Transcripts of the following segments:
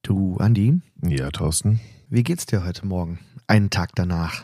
Du, Andi? Ja, Thorsten. Wie geht's dir heute Morgen? Einen Tag danach.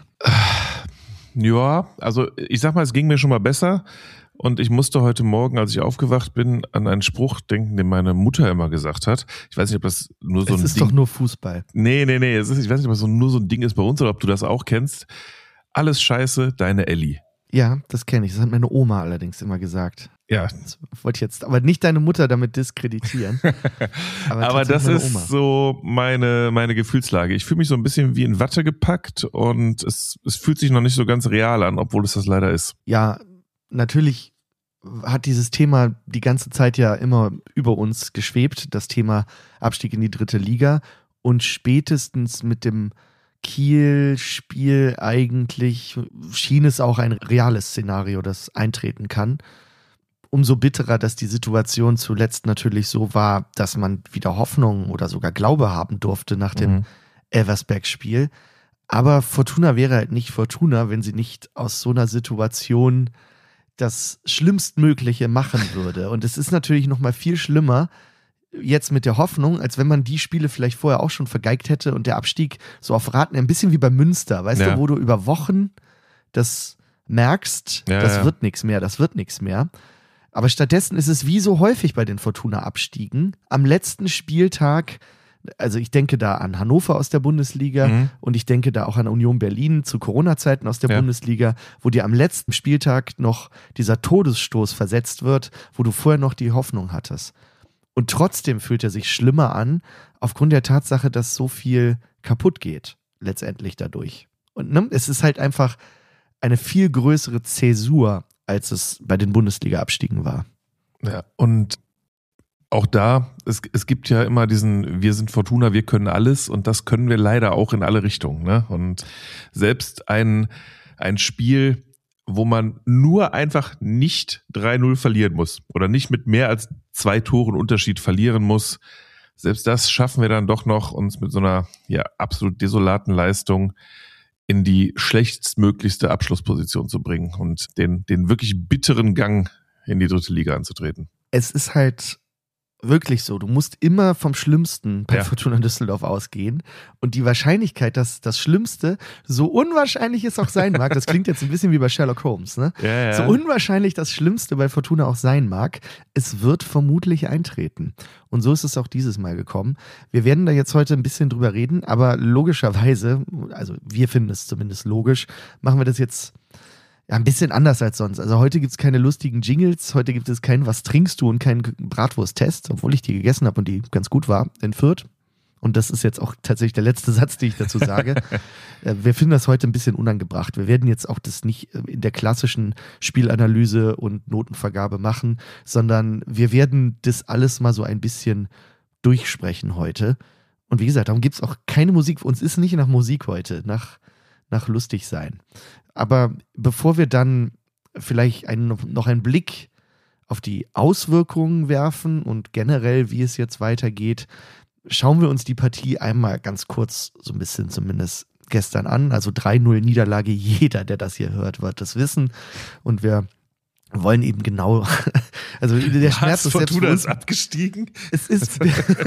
Ja, also ich sag mal, es ging mir schon mal besser und ich musste heute Morgen, als ich aufgewacht bin, an einen Spruch denken, den meine Mutter immer gesagt hat. Ich weiß nicht, ob das nur so ein Ding... Es ist doch nur Fußball. Nee, ich weiß nicht, ob das nur so ein Ding ist bei uns oder ob du das auch kennst. Alles scheiße, deine Elli. Ja, das kenne ich. Das hat meine Oma allerdings immer gesagt. Ja. Das wollte ich jetzt aber nicht deine Mutter damit diskreditieren. Aber das ist so meine Gefühlslage. Ich fühle mich so ein bisschen wie in Watte gepackt und es fühlt sich noch nicht so ganz real an, obwohl es das leider ist. Ja, natürlich hat dieses Thema die ganze Zeit ja immer über uns geschwebt, das Thema Abstieg in die 3. Liga, und spätestens mit dem Kiel-Spiel eigentlich schien es auch ein reales Szenario, das eintreten kann. Umso bitterer, dass die Situation zuletzt natürlich so war, dass man wieder Hoffnung oder sogar Glaube haben durfte nach dem Elversberg-Spiel. Aber Fortuna wäre halt nicht Fortuna, wenn sie nicht aus so einer Situation das Schlimmstmögliche machen würde. Und es ist natürlich noch mal viel schlimmer, jetzt mit der Hoffnung, als wenn man die Spiele vielleicht vorher auch schon vergeigt hätte und der Abstieg so auf Raten, ein bisschen wie bei Münster, weißt du, wo du über Wochen das merkst, das wird nichts mehr. Aber stattdessen ist es wie so häufig bei den Fortuna-Abstiegen am letzten Spieltag, also ich denke da an Hannover aus der Bundesliga und ich denke da auch an Union Berlin zu Corona-Zeiten aus der Bundesliga, wo dir am letzten Spieltag noch dieser Todesstoß versetzt wird, wo du vorher noch die Hoffnung hattest. Und trotzdem fühlt er sich schlimmer an, aufgrund der Tatsache, dass so viel kaputt geht, letztendlich dadurch. Und es ist halt einfach eine viel größere Zäsur, als es bei den Bundesliga-Abstiegen war. Ja, und auch da, es gibt ja immer diesen, wir sind Fortuna, wir können alles, und das können wir leider auch in alle Richtungen, ne? Und selbst ein Spiel, wo man nur einfach nicht 3-0 verlieren muss oder nicht mit mehr als 2 Toren Unterschied verlieren muss, selbst das schaffen wir dann doch noch, uns mit so einer absolut desolaten Leistung in die schlechtstmöglichste Abschlussposition zu bringen und den wirklich bitteren Gang in die 3. Liga anzutreten. Es ist halt wirklich so, du musst immer vom Schlimmsten bei Fortuna Düsseldorf ausgehen, und die Wahrscheinlichkeit, dass das Schlimmste, so unwahrscheinlich es auch sein mag, das klingt jetzt ein bisschen wie bei Sherlock Holmes, ne? Ja. So unwahrscheinlich das Schlimmste bei Fortuna auch sein mag, es wird vermutlich eintreten. Und so ist es auch dieses Mal gekommen. Wir werden da jetzt heute ein bisschen drüber reden, aber logischerweise, also wir finden es zumindest logisch, machen wir das jetzt ein bisschen anders als sonst. Also heute gibt es keine lustigen Jingles, heute gibt es kein Was trinkst du und keinen Bratwurst-Test, obwohl ich die gegessen habe und die ganz gut war in Fürth. Und das ist jetzt auch tatsächlich der letzte Satz, den ich dazu sage. Wir finden das heute ein bisschen unangebracht. Wir werden jetzt auch das nicht in der klassischen Spielanalyse und Notenvergabe machen, sondern wir werden das alles mal so ein bisschen durchsprechen heute. Und wie gesagt, darum gibt es auch keine Musik. Für uns ist nicht nach Musik heute, nach lustig sein. Aber bevor wir dann vielleicht noch einen Blick auf die Auswirkungen werfen und generell, wie es jetzt weitergeht, schauen wir uns die Partie einmal ganz kurz so ein bisschen zumindest gestern an. Also 3-0 Niederlage, jeder, der das hier hört, wird das wissen. Und wir wollen eben genau, also der Schmerz ist selbst für uns abgestiegen. Es ist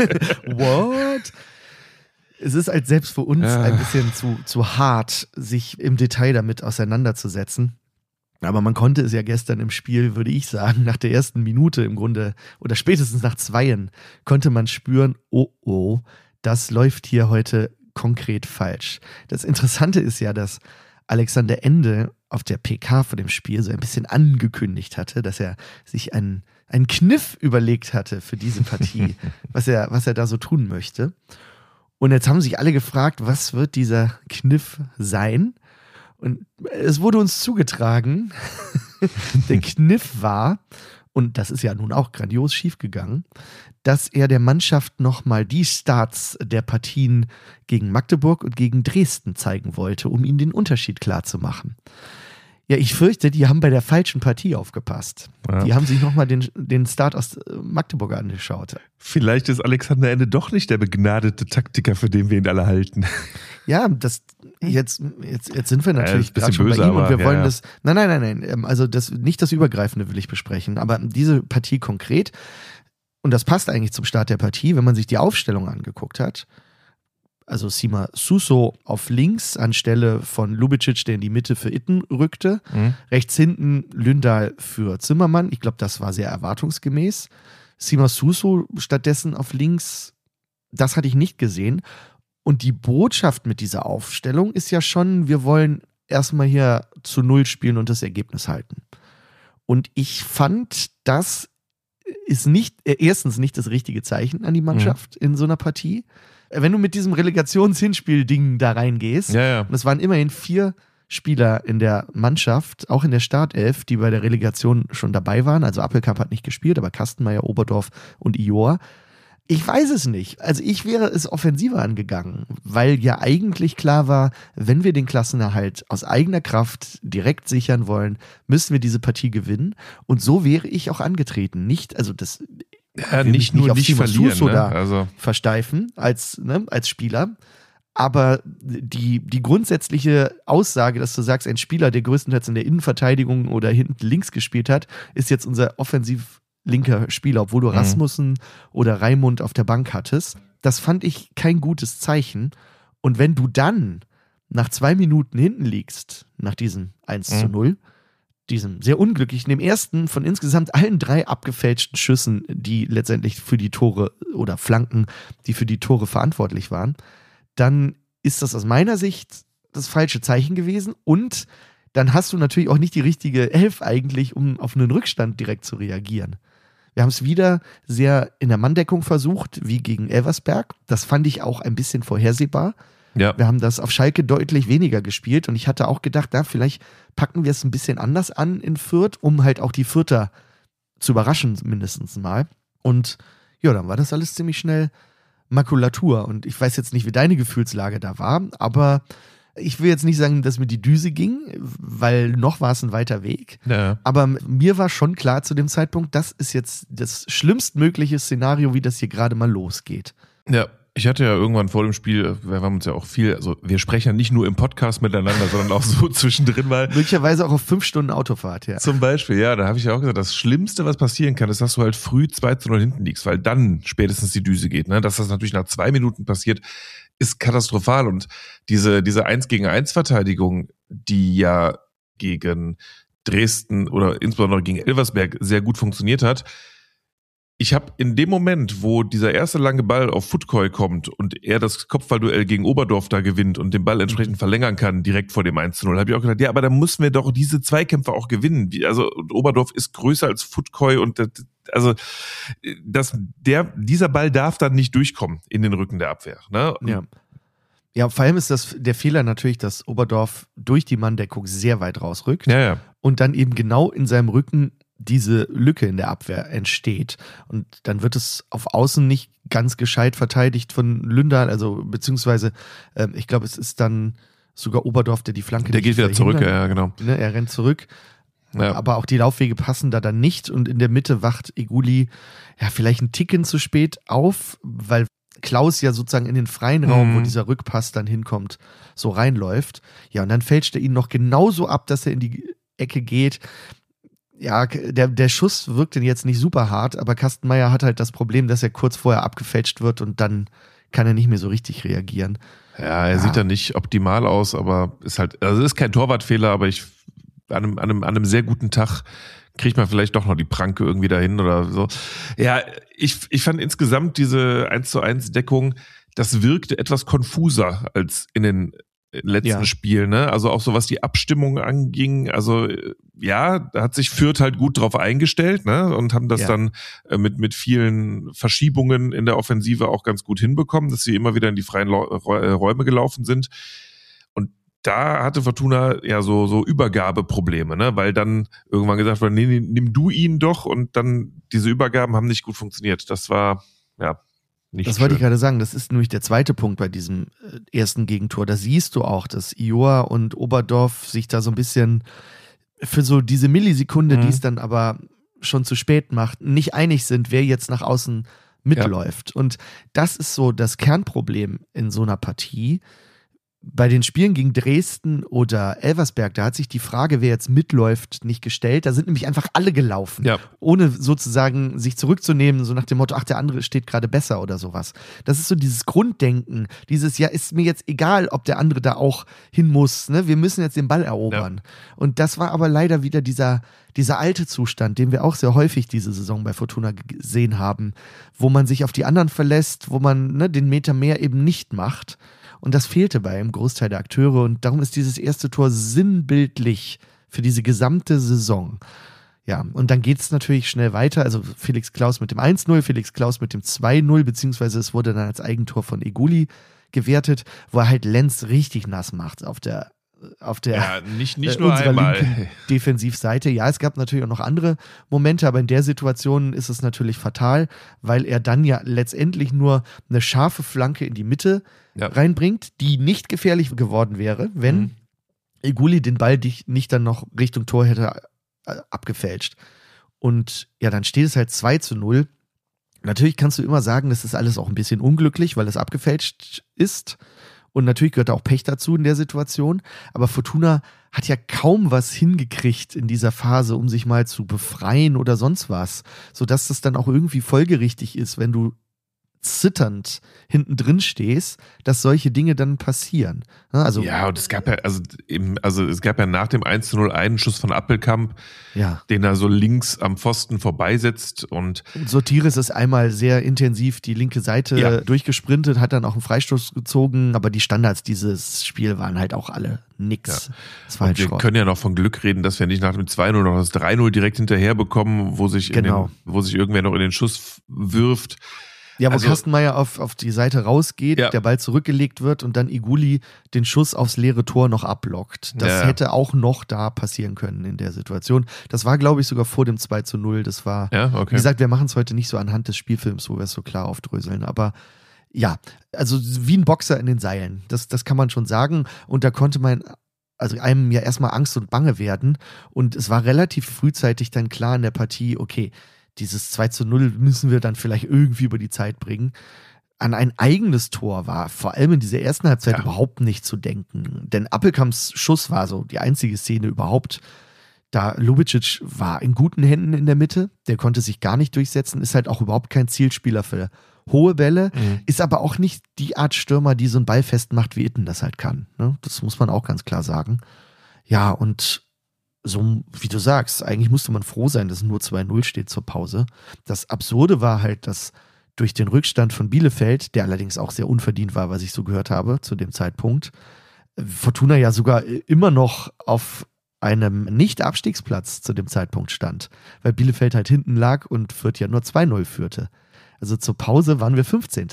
what? Es ist halt selbst für uns ein bisschen zu hart, sich im Detail damit auseinanderzusetzen. Aber man konnte es ja gestern im Spiel, würde ich sagen, nach der ersten Minute im Grunde oder spätestens nach 2 konnte man spüren, oh, das läuft hier heute konkret falsch. Das Interessante ist ja, dass Alexander Ende auf der PK vor dem Spiel so ein bisschen angekündigt hatte, dass er sich einen Kniff überlegt hatte für diese Partie, was er da so tun möchte. Und jetzt haben sich alle gefragt, was wird dieser Kniff sein? Und es wurde uns zugetragen, der Kniff war, und das ist ja nun auch grandios schiefgegangen, dass er der Mannschaft nochmal die Starts der Partien gegen Magdeburg und gegen Dresden zeigen wollte, um ihnen den Unterschied klarzumachen. Ja, ich fürchte, die haben bei der falschen Partie aufgepasst. Ja. Die haben sich nochmal den Start aus Magdeburg angeschaut. Vielleicht ist Alexander Ende doch nicht der begnadete Taktiker, für den wir ihn alle halten. Ja, jetzt sind wir natürlich gerade schon böse, bei ihm und wir wollen ja. das. Nein. Also nicht das Übergreifende will ich besprechen, aber diese Partie konkret. und das passt eigentlich zum Start der Partie, wenn man sich die Aufstellung angeguckt hat. Also Sima Suso auf links anstelle von Lubicic, der in die Mitte für Itten rückte. Rechts hinten Lündahl für Zimmermann. Ich glaube, das war sehr erwartungsgemäß. Sima Suso stattdessen auf links, das hatte ich nicht gesehen. Und die Botschaft mit dieser Aufstellung ist ja schon, wir wollen erstmal hier zu Null spielen und das Ergebnis halten. Und ich fand, das ist erstens nicht das richtige Zeichen an die Mannschaft in so einer Partie. Wenn du mit diesem Relegations-Hinspiel-Ding da reingehst, und es waren immerhin 4 Spieler in der Mannschaft, auch in der Startelf, die bei der Relegation schon dabei waren. Also Appelkamp hat nicht gespielt, aber Kastenmeier, Oberdorf und Ior. Ich weiß es nicht. Also ich wäre es offensiver angegangen, weil ja eigentlich klar war, wenn wir den Klassenerhalt aus eigener Kraft direkt sichern wollen, müssen wir diese Partie gewinnen. Und so wäre ich auch angetreten. Nicht, also das nicht nur nicht verlieren, ne? Also versteifen als Spieler. Aber die grundsätzliche Aussage, dass du sagst, ein Spieler, der größtenteils in der Innenverteidigung oder hinten links gespielt hat, ist jetzt unser offensiv linker Spieler, obwohl du Rasmussen oder Raimund auf der Bank hattest. Das fand ich kein gutes Zeichen. Und wenn du dann nach 2 Minuten hinten liegst, nach diesem 1:0, diesem sehr unglücklichen, dem ersten von insgesamt allen 3 abgefälschten Schüssen, die letztendlich für die Tore oder Flanken, die für die Tore verantwortlich waren, dann ist das aus meiner Sicht das falsche Zeichen gewesen. Und dann hast du natürlich auch nicht die richtige Elf eigentlich, um auf einen Rückstand direkt zu reagieren. Wir haben es wieder sehr in der Manndeckung versucht, wie gegen Elversberg. Das fand ich auch ein bisschen vorhersehbar. Ja. Wir haben das auf Schalke deutlich weniger gespielt und ich hatte auch gedacht, vielleicht packen wir es ein bisschen anders an in Fürth, um halt auch die Fürther zu überraschen, mindestens mal. Und ja, dann war das alles ziemlich schnell Makulatur. Und ich weiß jetzt nicht, wie deine Gefühlslage da war, aber ich will jetzt nicht sagen, dass mir die Düse ging, weil noch war es ein weiter Weg. Ja. Aber mir war schon klar zu dem Zeitpunkt, das ist jetzt das schlimmstmögliche Szenario, wie das hier gerade mal losgeht. Ja, ich hatte ja irgendwann vor dem Spiel, wir haben uns ja auch viel, also wir sprechen ja nicht nur im Podcast miteinander, sondern auch so zwischendrin mal. Möglicherweise auch auf 5 Stunden Autofahrt, ja. Zum Beispiel, ja, da habe ich ja auch gesagt, das Schlimmste, was passieren kann, ist, dass du halt früh 2:0 hinten liegst, weil dann spätestens die Düse geht. Ne? Dass das natürlich nach 2 Minuten passiert, ist katastrophal. Und diese 1-gegen-1-Verteidigung, die ja gegen Dresden oder insbesondere gegen Elversberg sehr gut funktioniert hat, ich habe in dem Moment, wo dieser erste lange Ball auf Futkoi kommt und er das Kopfballduell gegen Oberdorf da gewinnt und den Ball entsprechend verlängern kann, direkt vor dem 1:0, habe ich auch gedacht, ja, aber da müssen wir doch diese Zweikämpfe auch gewinnen. Also Oberdorf ist größer als Futkoi und dieser Ball darf dann nicht durchkommen in den Rücken der Abwehr. Ne? Ja, vor allem ist das der Fehler natürlich, dass Oberdorf durch die Manndeckung sehr weit rausrückt und dann eben genau in seinem Rücken diese Lücke in der Abwehr entsteht. Und dann wird es auf Außen nicht ganz gescheit verteidigt von Lündahl, also beziehungsweise ich glaube, es ist dann sogar Oberdorf, der die Flanke der geht wieder zurück, ja, genau. Ne, er rennt zurück. Ja. Aber auch die Laufwege passen da dann nicht und in der Mitte wacht Eguli vielleicht einen Ticken zu spät auf, weil Klaus ja sozusagen in den freien Raum, wo dieser Rückpass dann hinkommt, so reinläuft. Ja, und dann fälscht er ihn noch genauso ab, dass er in die Ecke geht. Ja, der Schuss wirkt jetzt nicht super hart, aber Kastenmeier hat halt das Problem, dass er kurz vorher abgefälscht wird und dann kann er nicht mehr so richtig reagieren. Ja, er sieht dann nicht optimal aus, aber ist halt, also ist kein Torwartfehler, aber an einem sehr guten Tag kriegt man vielleicht doch noch die Pranke irgendwie dahin oder so. Ja, ich fand insgesamt diese 1:1 das wirkte etwas konfuser als in den letzten Spielen, ne? Also auch so was die Abstimmung anging, also da hat sich Fürth halt gut drauf eingestellt, ne? Und haben das dann mit vielen Verschiebungen in der Offensive auch ganz gut hinbekommen, dass sie immer wieder in die freien Räume gelaufen sind. Und da hatte Fortuna so Übergabeprobleme, ne? Weil dann irgendwann gesagt wurde, nee, nimm du ihn doch, und dann diese Übergaben haben nicht gut funktioniert. Das war, nicht das wollte ich gerade sagen, das ist nämlich der zweite Punkt bei diesem ersten Gegentor. Da siehst du auch, dass Ior und Oberdorf sich da so ein bisschen für so diese Millisekunde, die es dann aber schon zu spät macht, nicht einig sind, wer jetzt nach außen mitläuft. Und das ist so das Kernproblem in so einer Partie. bei den Spielen gegen Dresden oder Elversberg, da hat sich die Frage, wer jetzt mitläuft, nicht gestellt. Da sind nämlich einfach alle gelaufen, ohne sozusagen sich zurückzunehmen, so nach dem Motto, ach, der andere steht gerade besser oder sowas. Das ist so dieses Grunddenken, dieses, ja, ist mir jetzt egal, ob der andere da auch hin muss, ne? Wir müssen jetzt den Ball erobern. Ja. Und das war aber leider wieder dieser alte Zustand, den wir auch sehr häufig diese Saison bei Fortuna gesehen haben, wo man sich auf die anderen verlässt, wo man den Meter mehr eben nicht macht. Und das fehlte bei einem Großteil der Akteure. Und darum ist dieses erste Tor sinnbildlich für diese gesamte Saison. Ja, und dann geht es natürlich schnell weiter. Also Felix Klaus mit dem 1-0, Felix Klaus mit dem 2-0, beziehungsweise es wurde dann als Eigentor von Eguli gewertet, wo er halt Lenz richtig nass macht auf der nicht nur einmal linken Defensivseite. Ja, es gab natürlich auch noch andere Momente, aber in der Situation ist es natürlich fatal, weil er dann ja letztendlich nur eine scharfe Flanke in die Mitte reinbringt, die nicht gefährlich geworden wäre, wenn Eguli den Ball nicht dann noch Richtung Tor hätte abgefälscht. Und ja, dann steht es halt 2-0. Natürlich kannst du immer sagen, das ist alles auch ein bisschen unglücklich, weil es abgefälscht ist. Und natürlich gehört auch Pech dazu in der Situation. Aber Fortuna hat ja kaum was hingekriegt in dieser Phase, um sich mal zu befreien oder sonst was. Sodass das dann auch irgendwie folgerichtig ist, wenn du zitternd hinten drin stehst, dass solche Dinge dann passieren. Also, ja, und es gab ja, es gab ja nach dem 1-0 einen Schuss von Appelkamp, den er so links am Pfosten vorbeisetzt und Sotiris ist einmal sehr intensiv die linke Seite durchgesprintet, hat dann auch einen Freistoß gezogen, aber die Standards dieses Spiel waren halt auch alle nix. Ja. Das war halt wir können ja noch von Glück reden, dass wir nicht nach dem 2-0 noch das 3-0 direkt hinterher bekommen, wo sich irgendwer noch in den Schuss wirft. Ja, wo Kastenmeier auf die Seite rausgeht, der Ball zurückgelegt wird und dann Eguli den Schuss aufs leere Tor noch ablockt. Das hätte auch noch da passieren können in der Situation. Das war, glaube ich, sogar vor dem 2-0. Das war, wie gesagt, wir machen es heute nicht so anhand des Spielfilms, wo wir es so klar aufdröseln. Aber ja, also wie ein Boxer in den Seilen. Das kann man schon sagen. Und da konnte einem ja erstmal Angst und Bange werden. Und es war relativ frühzeitig dann klar in der Partie, okay, dieses 2-0 müssen wir dann vielleicht irgendwie über die Zeit bringen. An ein eigenes Tor war vor allem in dieser ersten Halbzeit überhaupt nicht zu denken. Denn Appelkamps Schuss war so die einzige Szene überhaupt. Da Lubicic war in guten Händen in der Mitte, der konnte sich gar nicht durchsetzen, ist halt auch überhaupt kein Zielspieler für hohe Bälle, ist aber auch nicht die Art Stürmer, die so einen Ball festmacht, wie Itten das halt kann. Ne? Das muss man auch ganz klar sagen. Ja, und so, wie du sagst, eigentlich musste man froh sein, dass es nur 2-0 steht zur Pause. Das Absurde war halt, dass durch den Rückstand von Bielefeld, der allerdings auch sehr unverdient war, was ich so gehört habe zu dem Zeitpunkt, Fortuna ja sogar immer noch auf einem Nicht-Abstiegsplatz zu dem Zeitpunkt stand, weil Bielefeld halt hinten lag und Fürth ja nur 2-0 führte. Also zur Pause waren wir 15.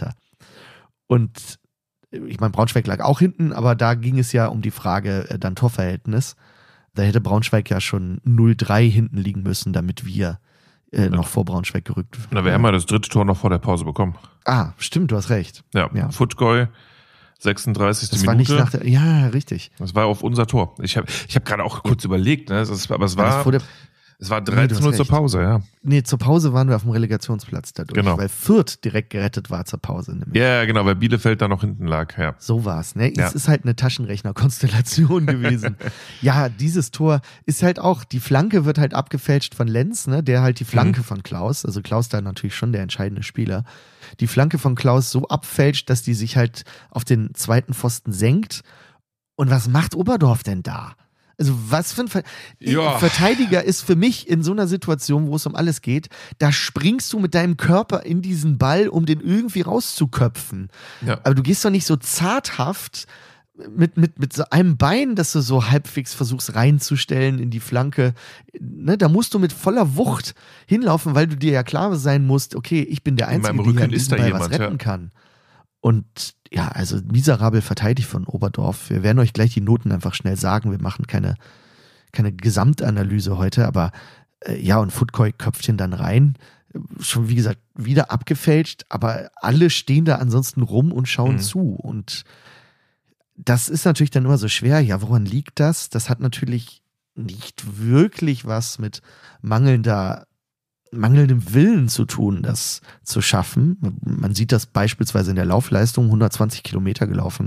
Und ich meine, Braunschweig lag auch hinten, aber da ging es ja um die Frage dann Torverhältnis. Da hätte Braunschweig ja schon 0-3 hinten liegen müssen, damit wir noch vor Braunschweig gerückt werden. Na, wir haben ja das dritte Tor noch vor der Pause bekommen. Ah, stimmt, du hast recht. Ja. Futgoy, 36. Das Minute. War nicht nach der, ja, richtig. Das war auf unser Tor. Ich hab gerade auch kurz überlegt, ne? Aber es war 13 zur Pause, ja. Nee, zur Pause waren wir auf dem Relegationsplatz dadurch, genau. Weil Fürth direkt gerettet war zur Pause. Nämlich. Ja, genau, weil Bielefeld da noch hinten lag, ja. So war's, ne? Es ist halt eine Taschenrechner-Konstellation gewesen. Ja, dieses Tor ist halt auch, die Flanke wird halt abgefälscht von Lenz, ne? Der halt die Flanke von Klaus, also Klaus da natürlich schon der entscheidende Spieler, die Flanke von Klaus so abfälscht, dass die sich halt auf den zweiten Pfosten senkt. Und was macht Oberdorf denn da? Also was für ein Verteidiger ist für mich in so einer Situation, wo es um alles geht, da springst du mit deinem Körper in diesen Ball, um den irgendwie rauszuköpfen. Ja. Aber du gehst doch nicht so zarthaft mit so einem Bein, das du so halbwegs versuchst reinzustellen in die Flanke. Ne, da musst du mit voller Wucht hinlaufen, weil du dir ja klar sein musst, okay, ich bin der Einzige, der hier diesen Ball was retten kann. Und ja, also miserabel verteidigt von Oberdorf. Wir werden euch gleich die Noten einfach schnell sagen. Wir machen keine Gesamtanalyse heute, aber und Futgoy köpft ihn dann rein. Schon, wie gesagt, wieder abgefälscht, aber alle stehen da ansonsten rum und schauen zu. Und das ist natürlich dann immer so schwer. Ja, woran liegt das? Das hat natürlich nicht wirklich was mit mangelndem Willen zu tun, das zu schaffen. Man sieht das beispielsweise in der Laufleistung, 120 Kilometer gelaufen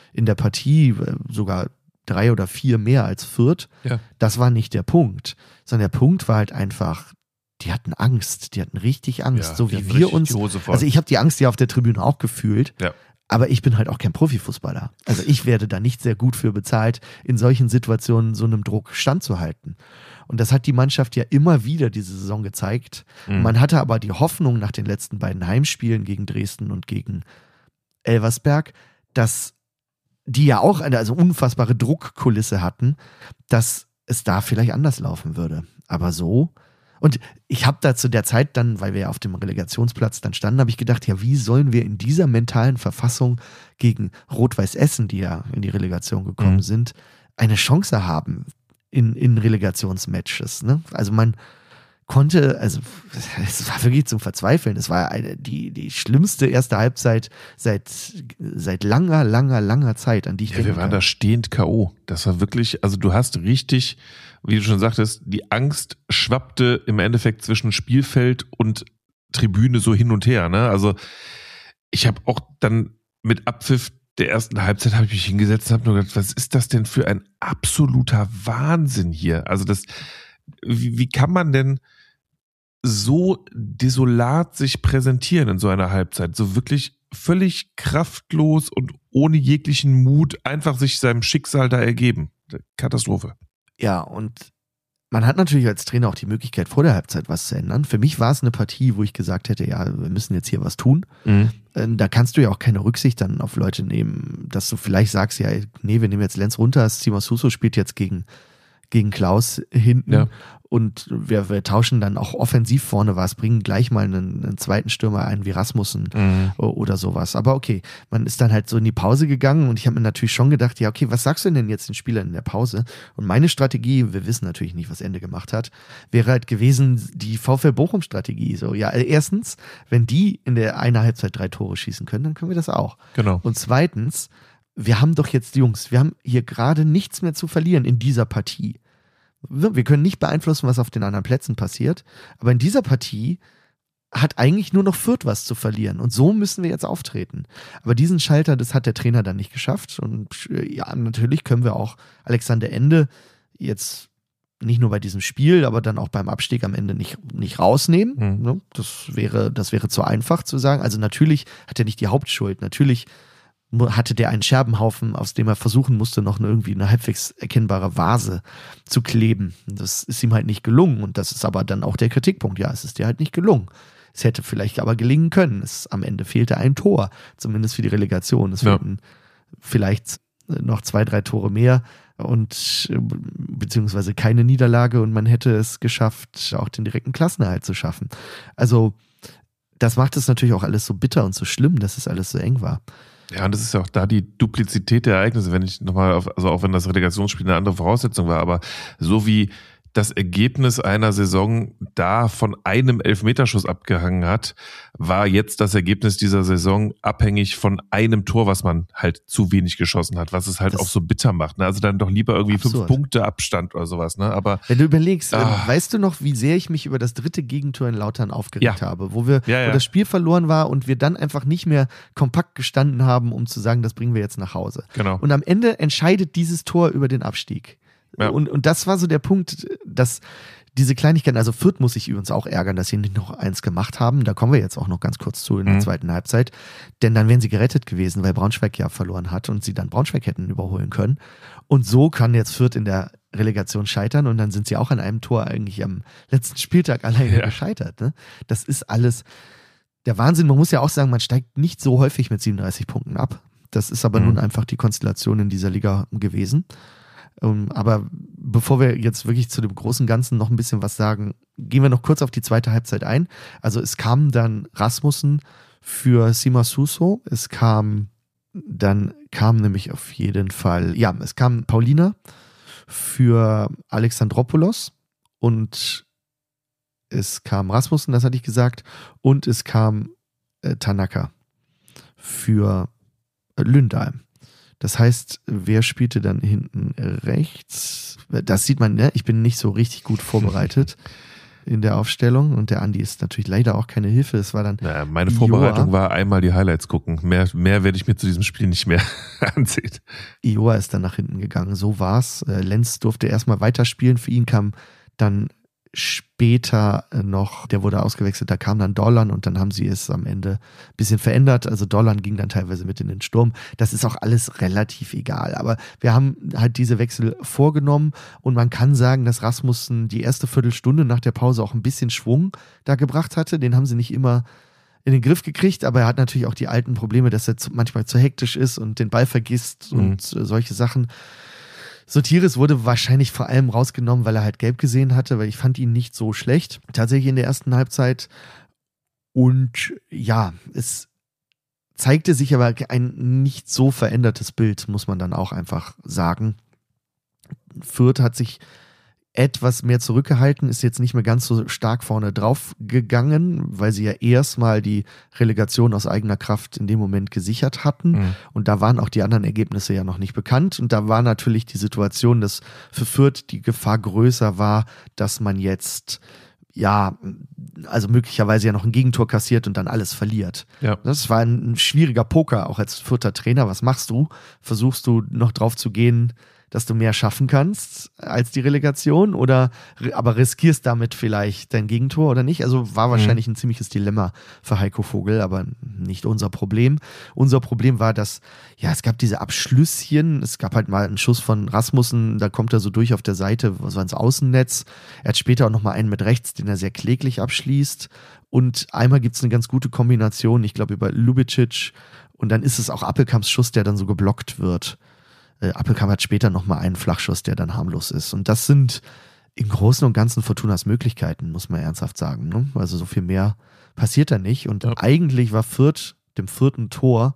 in der Partie, sogar 3 oder 4 mehr als Fürth. Ja. Das war nicht der Punkt, sondern der Punkt war halt einfach, die hatten Angst, die hatten richtig Angst, Ja, so die wie hatten wir richtig uns, die Hose voll. also ich habe die Angst ja auf der Tribüne auch gefühlt, Ja. aber ich bin halt auch kein Profifußballer. Also ich werde da nicht sehr gut für bezahlt, in solchen Situationen so einem Druck standzuhalten. Und das hat die Mannschaft ja immer wieder diese Saison gezeigt. Mhm. Man hatte aber die Hoffnung nach den letzten beiden Heimspielen gegen Dresden und gegen Elversberg, dass die ja auch eine also unfassbare Druckkulisse hatten, dass es da vielleicht anders laufen würde. Aber so. Und ich habe da zu der Zeit dann, weil wir ja auf dem Relegationsplatz dann standen, habe ich gedacht, ja, wie sollen wir in dieser mentalen Verfassung gegen Rot-Weiß Essen, die ja in die Relegation gekommen sind, eine Chance haben in Relegationsmatches. Ne? Also man konnte, also es war wirklich zum Verzweifeln. Es war die schlimmste erste Halbzeit seit langer Zeit, an die ich denken Wir waren kann. da stehend K.O. Das war wirklich, also du hast richtig, wie du schon sagtest, die Angst schwappte im Endeffekt zwischen Spielfeld und Tribüne so hin und her. Ne? Also ich habe auch dann mit Abpfiff der ersten Halbzeit habe ich mich hingesetzt und habe nur gedacht, was ist das denn für ein absoluter Wahnsinn hier? Also wie kann man denn so desolat sich präsentieren in so einer Halbzeit? So wirklich völlig kraftlos und ohne jeglichen Mut einfach sich seinem Schicksal da ergeben. Katastrophe. Ja, und man hat natürlich als Trainer auch die Möglichkeit, vor der Halbzeit was zu ändern. Für mich war es eine Partie, wo ich gesagt hätte, ja, wir müssen jetzt hier was tun. Da kannst du ja auch keine Rücksicht dann auf Leute nehmen, dass du vielleicht sagst, ja, nee, wir nehmen jetzt Lenz runter, Sima Suso spielt jetzt gegen Klaus hinten. Ja. Und wir tauschen dann auch offensiv vorne was, bringen gleich mal einen zweiten Stürmer ein wie Rasmussen oder sowas. Aber okay, man ist dann halt so in die Pause gegangen und ich habe mir natürlich schon gedacht, ja okay, was sagst du denn jetzt den Spielern in der Pause? Und meine Strategie, wir wissen natürlich nicht, was Ende gemacht hat, wäre halt gewesen die VfL Bochum-Strategie. So, ja, erstens, wenn die in der einer Halbzeit 3 Tore schießen können, dann können wir das auch. Genau. Und zweitens, wir haben doch jetzt, Jungs, wir haben hier gerade nichts mehr zu verlieren in dieser Partie. Wir können nicht beeinflussen, was auf den anderen Plätzen passiert, aber in dieser Partie hat eigentlich nur noch Fürth was zu verlieren und so müssen wir jetzt auftreten. Aber diesen Schalter, das hat der Trainer dann nicht geschafft und ja, natürlich können wir auch Alexander Ende jetzt nicht nur bei diesem Spiel, aber dann auch beim Abstieg am Ende nicht rausnehmen. Ne? Das wäre zu einfach zu sagen. Also natürlich hat er nicht die Hauptschuld, natürlich hatte der einen Scherbenhaufen, aus dem er versuchen musste, noch irgendwie eine halbwegs erkennbare Vase zu kleben. Das ist ihm halt nicht gelungen und das ist aber dann auch der Kritikpunkt. Ja, es ist dir halt nicht gelungen. Es hätte vielleicht aber gelingen können. Am Ende fehlte ein Tor, zumindest für die Relegation. Es fehlten vielleicht noch 2, 3 Tore mehr und beziehungsweise keine Niederlage und man hätte es geschafft, auch den direkten Klassenerhalt zu schaffen. Also das macht es natürlich auch alles so bitter und so schlimm, dass es alles so eng war. Ja, und das ist ja auch da die Duplizität der Ereignisse, wenn ich nochmal also auch wenn das Relegationsspiel eine andere Voraussetzung war, aber so wie das Ergebnis einer Saison da von einem Elfmeterschuss abgehangen hat, war jetzt das Ergebnis dieser Saison abhängig von einem Tor, was man halt zu wenig geschossen hat, was es halt auch so bitter macht. Ne? Also dann doch lieber irgendwie absurd. 5 Punkte Abstand oder sowas. Ne? Aber wenn du überlegst, weißt du noch, wie sehr ich mich über das 3. Gegentor in Lautern aufgeregt habe, wo wo das Spiel verloren war und wir dann einfach nicht mehr kompakt gestanden haben, um zu sagen, das bringen wir jetzt nach Hause. Genau. Und am Ende entscheidet dieses Tor über den Abstieg. Ja. Und das war so der Punkt, dass diese Kleinigkeiten, also Fürth muss sich übrigens auch ärgern, dass sie nicht noch eins gemacht haben. Da kommen wir jetzt auch noch ganz kurz zu in der zweiten Halbzeit. Denn dann wären sie gerettet gewesen, weil Braunschweig ja verloren hat und sie dann Braunschweig hätten überholen können. Und so kann jetzt Fürth in der Relegation scheitern und dann sind sie auch an einem Tor eigentlich am letzten Spieltag alleine gescheitert. Ne? Das ist alles der Wahnsinn. Man muss ja auch sagen, man steigt nicht so häufig mit 37 Punkten ab. Das ist aber nun einfach die Konstellation in dieser Liga gewesen. Aber bevor wir jetzt wirklich zu dem großen Ganzen noch ein bisschen was sagen, gehen wir noch kurz auf die zweite Halbzeit ein. Also es kam dann Rasmussen für Sima Suso, es kam nämlich auf jeden Fall, es kam Paulina für Alexandropoulos und es kam Rasmussen, das hatte ich gesagt, und es kam Tanaka für Lündalm. Das heißt, wer spielte dann hinten rechts? Das sieht man, ne? Ich bin nicht so richtig gut vorbereitet. in der Aufstellung und der Andi ist natürlich leider auch keine Hilfe. Es war dann meine Vorbereitung war einmal die Highlights gucken. Mehr werde ich mir zu diesem Spiel nicht mehr ansehen. Ioa ist dann nach hinten gegangen, so war's. Lenz durfte erstmal weiterspielen. Für ihn kam dann später noch, der wurde ausgewechselt, da kam dann Dorlan und dann haben sie es am Ende ein bisschen verändert. Also Dorlan ging dann teilweise mit in den Sturm. Das ist auch alles relativ egal. Aber wir haben halt diese Wechsel vorgenommen und man kann sagen, dass Rasmussen die erste Viertelstunde nach der Pause auch ein bisschen Schwung da gebracht hatte. Den haben sie nicht immer in den Griff gekriegt, aber er hat natürlich auch die alten Probleme, dass er manchmal zu hektisch ist und den Ball vergisst und solche Sachen. Sotiris wurde wahrscheinlich vor allem rausgenommen, weil er halt gelb gesehen hatte, weil ich fand ihn nicht so schlecht, tatsächlich in der ersten Halbzeit. Und ja, es zeigte sich aber ein nicht so verändertes Bild, muss man dann auch einfach sagen. Fürth hat sich etwas mehr zurückgehalten, ist jetzt nicht mehr ganz so stark vorne drauf gegangen, weil sie ja erstmal die Relegation aus eigener Kraft in dem Moment gesichert hatten. Und da waren auch die anderen Ergebnisse ja noch nicht bekannt. Und da war natürlich die Situation, dass für Fürth die Gefahr größer war, dass man jetzt also möglicherweise ja noch ein Gegentor kassiert und dann alles verliert. Ja. Das war ein schwieriger Poker, auch als Fürther Trainer. Was machst du? Versuchst du noch drauf zu gehen, dass du mehr schaffen kannst als die Relegation aber riskierst damit vielleicht dein Gegentor oder nicht? Also war wahrscheinlich ein ziemliches Dilemma für Heiko Vogel, aber nicht unser Problem. Unser Problem war, dass, es gab diese Abschlüsschen, es gab halt mal einen Schuss von Rasmussen, da kommt er so durch auf der Seite, so ins Außennetz. Er hat später auch nochmal einen mit rechts, den er sehr kläglich abschließt. Und einmal gibt es eine ganz gute Kombination, ich glaube über Lubicic, und dann ist es auch Appelkamps Schuss, der dann so geblockt wird. Appelkamp hat später nochmal einen Flachschuss, der dann harmlos ist. Und das sind im Großen und Ganzen Fortunas Möglichkeiten, muss man ernsthaft sagen. Ne? Also so viel mehr passiert da nicht. Und eigentlich war Fürth dem 4. Tor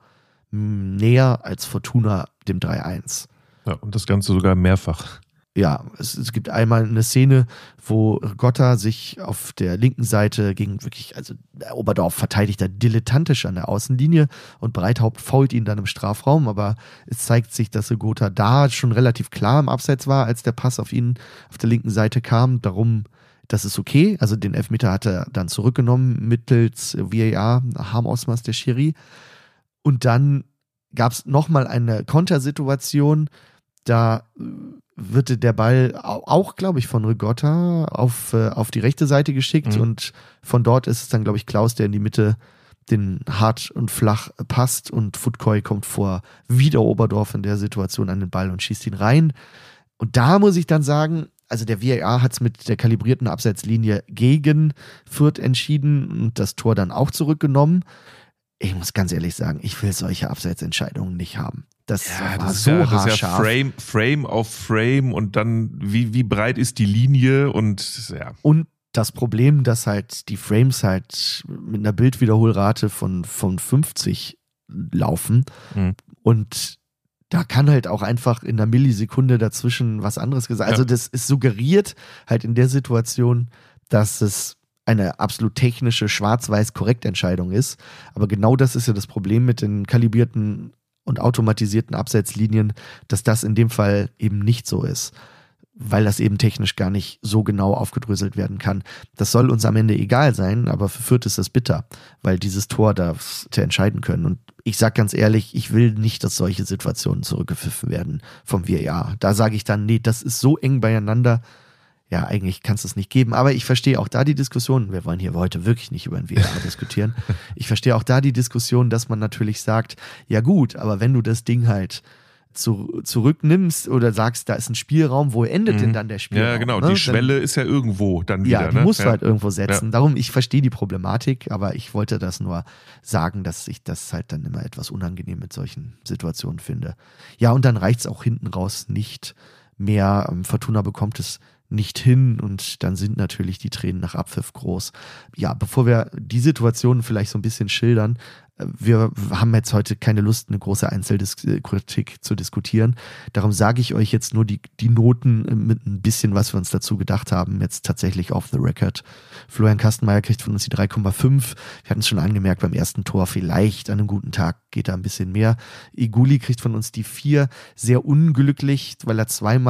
näher als Fortuna dem 3-1. Ja, und das Ganze sogar mehrfach. Ja, es gibt einmal eine Szene, wo Rigotta sich auf der linken Seite gegen Oberdorf verteidigt da dilettantisch an der Außenlinie und Breithaupt fault ihn dann im Strafraum, aber es zeigt sich, dass Rigotta da schon relativ klar im Abseits war, als der Pass auf ihn auf der linken Seite kam. Darum, das ist okay. Also den Elfmeter hat er dann zurückgenommen mittels VAR, Harm Osmas, der Schiri. Und dann gab es nochmal eine Kontersituation, da wird der Ball auch, glaube ich, von Rigotta auf die rechte Seite geschickt und von dort ist es dann, glaube ich, Klaus, der in die Mitte den hart und flach passt und Futkoi kommt vor wieder Oberdorf in der Situation an den Ball und schießt ihn rein. Und da muss ich dann sagen, also der VAR hat es mit der kalibrierten Abseitslinie gegen Fürth entschieden und das Tor dann auch zurückgenommen. Ich muss ganz ehrlich sagen, ich will solche Abseitsentscheidungen nicht haben. Das war so haarscharf. Frame auf Frame und dann wie breit ist die Linie und ja. Und das Problem, dass halt die Frames halt mit einer Bildwiederholrate von 50 laufen und da kann halt auch einfach in einer Millisekunde dazwischen was anderes gesagt. Also das ist suggeriert halt in der Situation, dass es eine absolut technische Schwarz-Weiß-Korrektentscheidung ist. Aber genau das ist ja das Problem mit den kalibrierten und automatisierten Abseitslinien, dass das in dem Fall eben nicht so ist, weil das eben technisch gar nicht so genau aufgedröselt werden kann. Das soll uns am Ende egal sein, aber für Fürth ist das bitter, weil dieses Tor darf entscheiden können. Und ich sag ganz ehrlich, ich will nicht, dass solche Situationen zurückgepfiffen werden vom VAR. Da sage ich dann, nee, das ist so eng beieinander, ja, eigentlich kann es das nicht geben, aber ich verstehe auch da die Diskussion, wir wollen hier heute wirklich nicht über den VAR diskutieren, ich verstehe auch da die Diskussion, dass man natürlich sagt, ja gut, aber wenn du das Ding halt zurücknimmst oder sagst, da ist ein Spielraum, wo endet denn dann der Spielraum? Ja, genau, ne? Die Schwelle ist ja irgendwo dann wieder. Ja, die musst du halt irgendwo setzen. Ja. Darum, ich verstehe die Problematik, aber ich wollte das nur sagen, dass ich das halt dann immer etwas unangenehm mit solchen Situationen finde. Ja, und dann reicht es auch hinten raus nicht mehr. Fortuna bekommt es nicht hin und dann sind natürlich die Tränen nach Abpfiff groß. Ja, bevor wir die Situation vielleicht so ein bisschen schildern, wir haben jetzt heute keine Lust, eine große Einzelkritik zu diskutieren. Darum sage ich euch jetzt nur die Noten mit ein bisschen, was wir uns dazu gedacht haben, jetzt tatsächlich off the record. Florian Kastenmeier kriegt von uns die 3,5. Wir hatten es schon angemerkt, beim ersten Tor vielleicht an einem guten Tag geht da ein bisschen mehr. Iguli kriegt von uns die 4, sehr unglücklich, weil er zweimal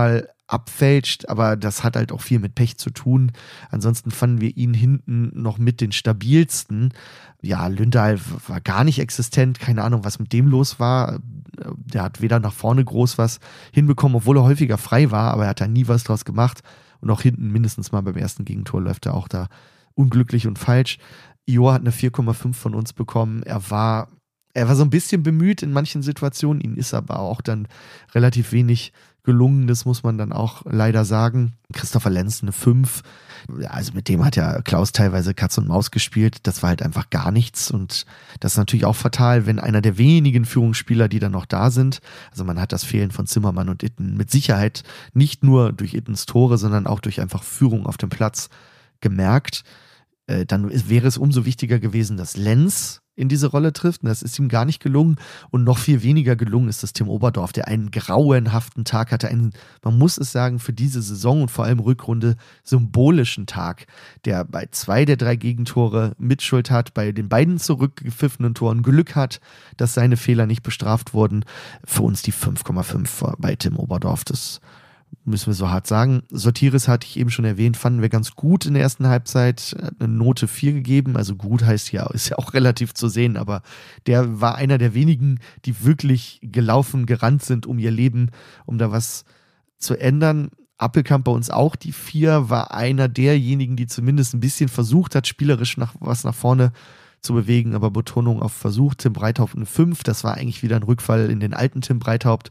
abfälscht, aber das hat halt auch viel mit Pech zu tun. Ansonsten fanden wir ihn hinten noch mit den stabilsten. Ja, Lündahl war gar nicht existent, keine Ahnung, was mit dem los war. Der hat weder nach vorne groß was hinbekommen, obwohl er häufiger frei war, aber er hat da nie was draus gemacht. Und auch hinten mindestens mal beim ersten Gegentor läuft er auch da unglücklich und falsch. Ior hat eine 4,5 von uns bekommen. Er war so ein bisschen bemüht in manchen Situationen, ihm ist aber auch dann relativ wenig gelungen, das muss man dann auch leider sagen. Christopher Lenz eine 5. Ja, also mit dem hat ja Klaus teilweise Katz und Maus gespielt. Das war halt einfach gar nichts und das ist natürlich auch fatal, wenn einer der wenigen Führungsspieler, die dann noch da sind, also man hat das Fehlen von Zimmermann und Itten mit Sicherheit nicht nur durch Ittens Tore, sondern auch durch einfach Führung auf dem Platz gemerkt. Dann wäre es umso wichtiger gewesen, dass Lenz in diese Rolle trifft. Und das ist ihm gar nicht gelungen. Und noch viel weniger gelungen ist es Tim Oberdorf, der einen grauenhaften Tag hatte. Einen, man muss es sagen, für diese Saison und vor allem Rückrunde symbolischen Tag, der bei 2 der 3 Gegentore Mitschuld hat, bei den beiden zurückgepfiffenen Toren Glück hat, dass seine Fehler nicht bestraft wurden. Für uns die 5,5 bei Tim Oberdorf. Das müssen wir so hart sagen. Sotiris hatte ich eben schon erwähnt, fanden wir ganz gut in der ersten Halbzeit, hat eine Note 4 gegeben, also gut heißt ja, ist ja auch relativ zu sehen, aber der war einer der wenigen, die wirklich gerannt sind um ihr Leben, um da was zu ändern. Appelkamp bei uns auch die 4, war einer derjenigen, die zumindest ein bisschen versucht hat, spielerisch was nach vorne zu bewegen, aber Betonung auf Versuch. Tim Breithaupt eine 5, das war eigentlich wieder ein Rückfall in den alten Tim Breithaupt.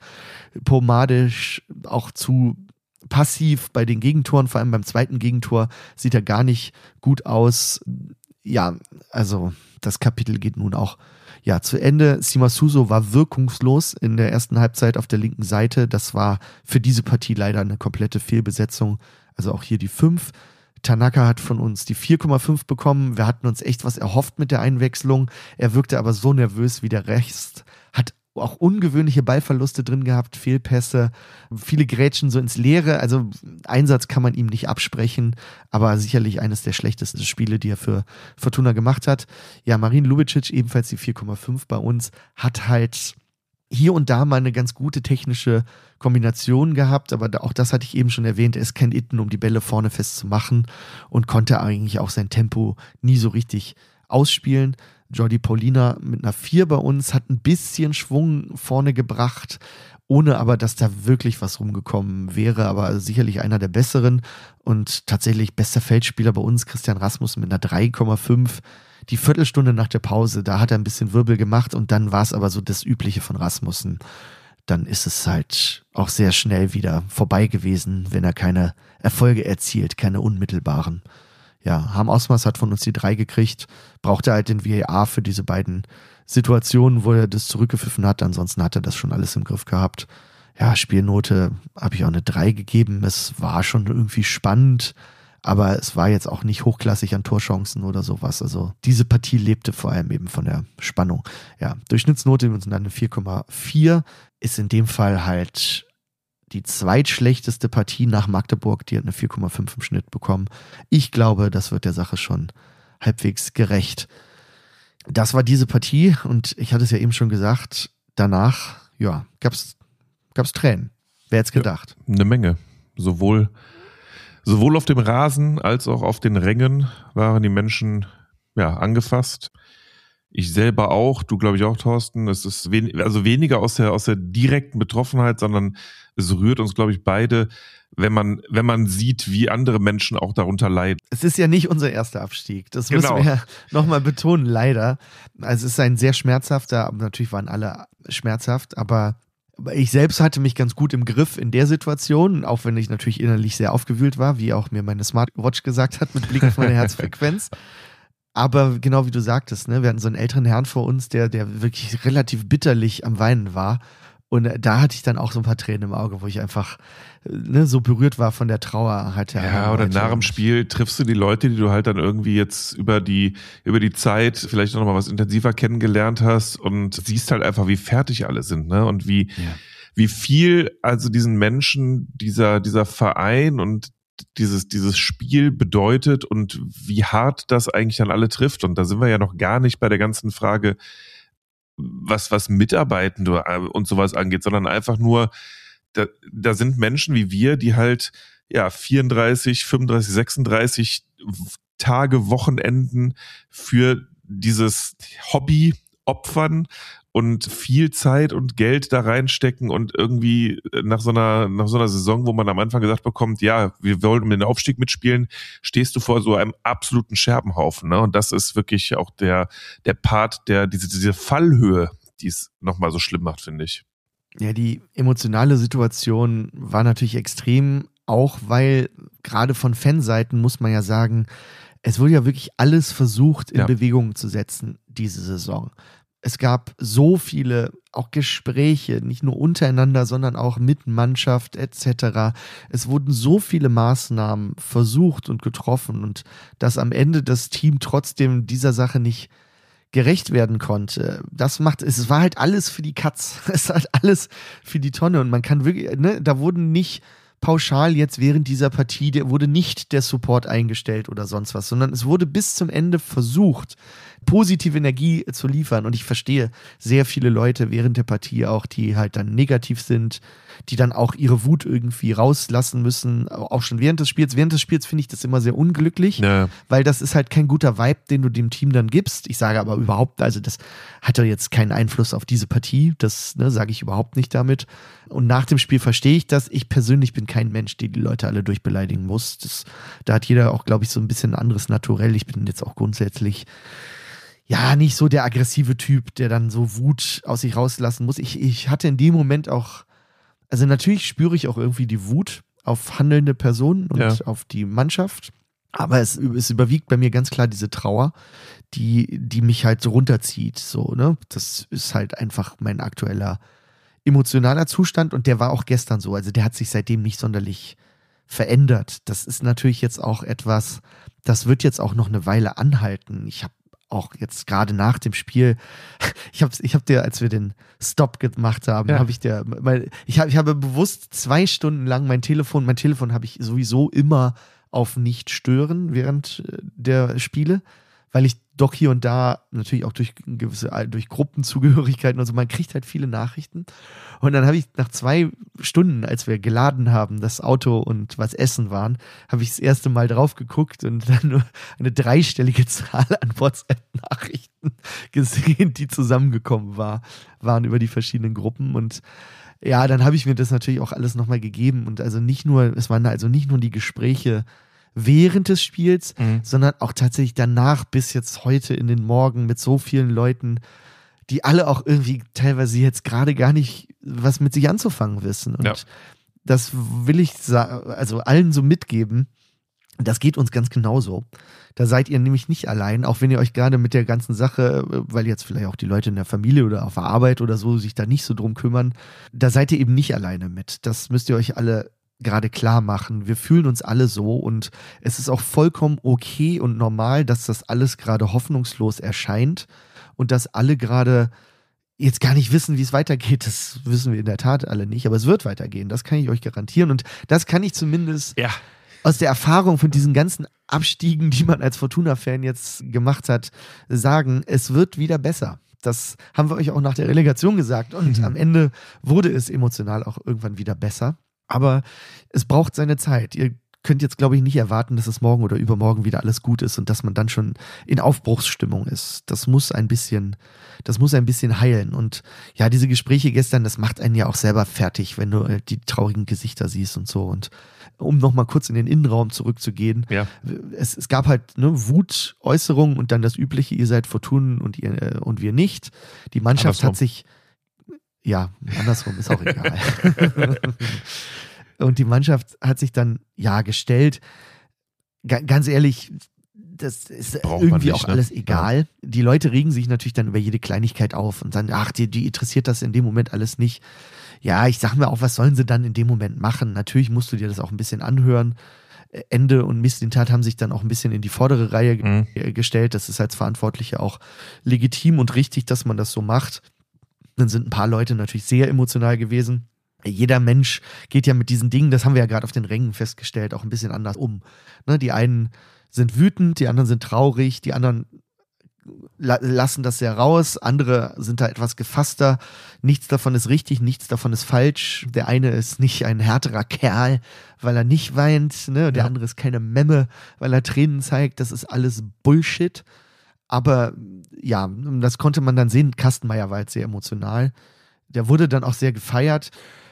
Pomadisch auch zu passiv bei den Gegentoren, vor allem beim zweiten Gegentor sieht er gar nicht gut aus. Ja, also das Kapitel geht nun auch zu Ende. Sima Suso war wirkungslos in der ersten Halbzeit auf der linken Seite. Das war für diese Partie leider eine komplette Fehlbesetzung. Also auch hier die 5. Tanaka hat von uns die 4,5 bekommen. Wir hatten uns echt was erhofft mit der Einwechslung. Er wirkte aber so nervös wie der Rest. Hat auch ungewöhnliche Ballverluste drin gehabt, Fehlpässe, viele Grätschen so ins Leere. Also Einsatz kann man ihm nicht absprechen, aber sicherlich eines der schlechtesten Spiele, die er für Fortuna gemacht hat. Ja, Marin Lubicic, ebenfalls die 4,5 bei uns, hat halt hier und da mal eine ganz gute technische Kombination gehabt, aber auch das hatte ich eben schon erwähnt, er ist kein Itten, um die Bälle vorne festzumachen und konnte eigentlich auch sein Tempo nie so richtig ausspielen. Jordi Paulina mit einer 4 bei uns hat ein bisschen Schwung vorne gebracht, ohne aber, dass da wirklich was rumgekommen wäre, aber sicherlich einer der besseren und tatsächlich bester Feldspieler bei uns, Christian Rasmussen mit einer 3,5. Die Viertelstunde nach der Pause, da hat er ein bisschen Wirbel gemacht und dann war es aber so das Übliche von Rasmussen. Dann ist es halt auch sehr schnell wieder vorbei gewesen, wenn er keine Erfolge erzielt, keine unmittelbaren. Ja, Harm Osmers hat von uns die 3 gekriegt, brauchte halt den VAR für diese beiden Situationen, wo er das zurückgepfiffen hat, ansonsten hat er das schon alles im Griff gehabt. Ja, Spielnote habe ich auch eine 3 gegeben, es war schon irgendwie spannend, aber es war jetzt auch nicht hochklassig an Torchancen oder sowas. Also diese Partie lebte vor allem eben von der Spannung. Ja, Durchschnittsnote sind dann eine 4,4. Ist in dem Fall halt die zweitschlechteste Partie nach Magdeburg. Die hat eine 4,5 im Schnitt bekommen. Ich glaube, das wird der Sache schon halbwegs gerecht. Das war diese Partie und ich hatte es ja eben schon gesagt, danach, ja, gab's Tränen. Wer hätte es gedacht? Ja, eine Menge. Sowohl auf dem Rasen als auch auf den Rängen waren die Menschen angefasst. Ich selber auch, du glaube ich auch, Thorsten. Es ist weniger aus der direkten Betroffenheit, sondern es rührt uns, glaube ich, beide, wenn man sieht, wie andere Menschen auch darunter leiden. Es ist ja nicht unser erster Abstieg. Das müssen wir ja nochmal betonen, leider. Also es ist ein sehr schmerzhafter, aber natürlich waren alle schmerzhaft, aber ich selbst hatte mich ganz gut im Griff in der Situation, auch wenn ich natürlich innerlich sehr aufgewühlt war, wie auch mir meine Smartwatch gesagt hat, mit Blick auf meine Herzfrequenz. Aber genau wie du sagtest, ne, wir hatten so einen älteren Herrn vor uns, der wirklich relativ bitterlich am Weinen war. Und da hatte ich dann auch so ein paar Tränen im Auge, wo ich einfach so berührt war von der Trauer. Halt oder nach dem Spiel triffst du die Leute, die du halt dann irgendwie jetzt über die Zeit vielleicht noch mal was intensiver kennengelernt hast und siehst halt einfach, wie fertig alle sind, ne? Und wie viel also diesen Menschen dieser Verein und dieses Spiel bedeutet und wie hart das eigentlich an alle trifft. Und da sind wir ja noch gar nicht bei der ganzen Frage, was Mitarbeitende und sowas angeht, sondern einfach nur da sind Menschen wie wir, die halt 34, 35, 36 Tage, Wochenenden für dieses Hobby opfern und viel Zeit und Geld da reinstecken und irgendwie nach so einer Saison, wo man am Anfang gesagt bekommt, ja, wir wollen um den Aufstieg mitspielen, stehst du vor so einem absoluten Scherbenhaufen, ne? Und das ist wirklich auch der Part, der diese Fallhöhe, die es nochmal so schlimm macht, finde ich. Ja, die emotionale Situation war natürlich extrem, auch weil gerade von Fanseiten muss man ja sagen, es wurde ja wirklich alles versucht in Bewegung zu setzen diese Saison. Es gab so viele auch Gespräche, nicht nur untereinander, sondern auch mit Mannschaft etc. Es wurden so viele Maßnahmen versucht und getroffen und dass am Ende das Team trotzdem dieser Sache nicht gerecht werden konnte. Es war halt alles für die Katz. Es war halt alles für die Tonne und man kann wirklich, ne, da wurden nicht pauschal jetzt während dieser Partie, wurde nicht der Support eingestellt oder sonst was, sondern es wurde bis zum Ende versucht, positive Energie zu liefern. Und ich verstehe sehr viele Leute während der Partie auch, die halt dann negativ sind, die dann auch ihre Wut irgendwie rauslassen müssen, auch schon während des Spiels. Während des Spiels finde ich das immer sehr unglücklich, weil das ist halt kein guter Vibe, den du dem Team dann gibst. Ich sage aber überhaupt, also das hatte jetzt keinen Einfluss auf diese Partie, das sage ich überhaupt nicht damit. Und nach dem Spiel verstehe ich das. Ich persönlich bin kein Mensch, der die Leute alle durchbeleidigen muss. Da hat jeder auch, glaube ich, so ein bisschen ein anderes Naturell. Ich bin jetzt auch grundsätzlich nicht so der aggressive Typ, der dann so Wut aus sich rauslassen muss. Ich hatte in dem Moment auch, also natürlich spüre ich auch irgendwie die Wut auf handelnde Personen und auf die Mannschaft, aber es überwiegt bei mir ganz klar diese Trauer, die mich halt so runterzieht, so, ne? Das ist halt einfach mein aktueller emotionaler Zustand und der war auch gestern so, also der hat sich seitdem nicht sonderlich verändert. Das ist natürlich jetzt auch etwas, das wird jetzt auch noch eine Weile anhalten. Ich habe auch jetzt gerade nach dem Spiel, ich hab dir, als wir den Stop gemacht haben, ich habe bewusst 2 Stunden lang mein Telefon habe ich sowieso immer auf nicht stören während der Spiele, weil ich doch hier und da natürlich auch durch Gruppenzugehörigkeiten und so, man kriegt halt viele Nachrichten. Und dann habe ich nach 2 Stunden, als wir geladen haben, das Auto und was essen waren, habe ich das erste Mal drauf geguckt und dann nur eine 3-stellige Zahl an WhatsApp-Nachrichten gesehen, die zusammengekommen waren über die verschiedenen Gruppen. Und ja, dann habe ich mir das natürlich auch alles nochmal gegeben. Und es waren also nicht nur die Gespräche während des Spiels, sondern auch tatsächlich danach bis jetzt heute in den Morgen mit so vielen Leuten, die alle auch irgendwie teilweise jetzt gerade gar nicht was mit sich anzufangen wissen. Und das will ich also allen so mitgeben. Das geht uns ganz genauso. Da seid ihr nämlich nicht allein, auch wenn ihr euch gerade mit der ganzen Sache, weil jetzt vielleicht auch die Leute in der Familie oder auf der Arbeit oder so sich da nicht so drum kümmern, da seid ihr eben nicht alleine mit. Das müsst ihr euch alle gerade klar machen. Wir fühlen uns alle so und es ist auch vollkommen okay und normal, dass das alles gerade hoffnungslos erscheint und dass alle gerade jetzt gar nicht wissen, wie es weitergeht. Das wissen wir in der Tat alle nicht, aber es wird weitergehen. Das kann ich euch garantieren und das kann ich zumindest aus der Erfahrung von diesen ganzen Abstiegen, die man als Fortuna-Fan jetzt gemacht hat, sagen, es wird wieder besser. Das haben wir euch auch nach der Relegation gesagt und am Ende wurde es emotional auch irgendwann wieder besser. Aber es braucht seine Zeit. Ihr könnt jetzt, glaube ich, nicht erwarten, dass es morgen oder übermorgen wieder alles gut ist und dass man dann schon in Aufbruchsstimmung ist. Das muss ein bisschen heilen. Und ja, diese Gespräche gestern, das macht einen ja auch selber fertig, wenn du die traurigen Gesichter siehst und so. Und um nochmal kurz in den Innenraum zurückzugehen, es gab halt Wutäußerungen und dann das Übliche, ihr seid Fortuna und wir nicht. Die Mannschaft hat sich andersrum ist auch egal. Und die Mannschaft hat sich dann gestellt. Ganz ehrlich, das ist irgendwie auch alles egal. Ja. Die Leute regen sich natürlich dann über jede Kleinigkeit auf und sagen, die interessiert das in dem Moment alles nicht. Ja, ich sag mir auch, was sollen sie dann in dem Moment machen? Natürlich musst du dir das auch ein bisschen anhören. Ende und Mislintat haben sich dann auch ein bisschen in die vordere Reihe gestellt. Das ist als Verantwortlicher auch legitim und richtig, dass man das so macht. Dann sind ein paar Leute natürlich sehr emotional gewesen. Jeder Mensch geht ja mit diesen Dingen, das haben wir ja gerade auf den Rängen festgestellt, auch ein bisschen anders um. Ne, die einen sind wütend, die anderen sind traurig, die anderen lassen das sehr raus, andere sind da etwas gefasster. Nichts davon ist richtig, nichts davon ist falsch. Der eine ist nicht ein härterer Kerl, weil er nicht weint, ne? Der andere ist keine Memme, weil er Tränen zeigt. Das ist alles Bullshit. Aber ja, das konnte man dann sehen. Kastenmeier war jetzt sehr emotional. Der wurde dann auch sehr gefeiert.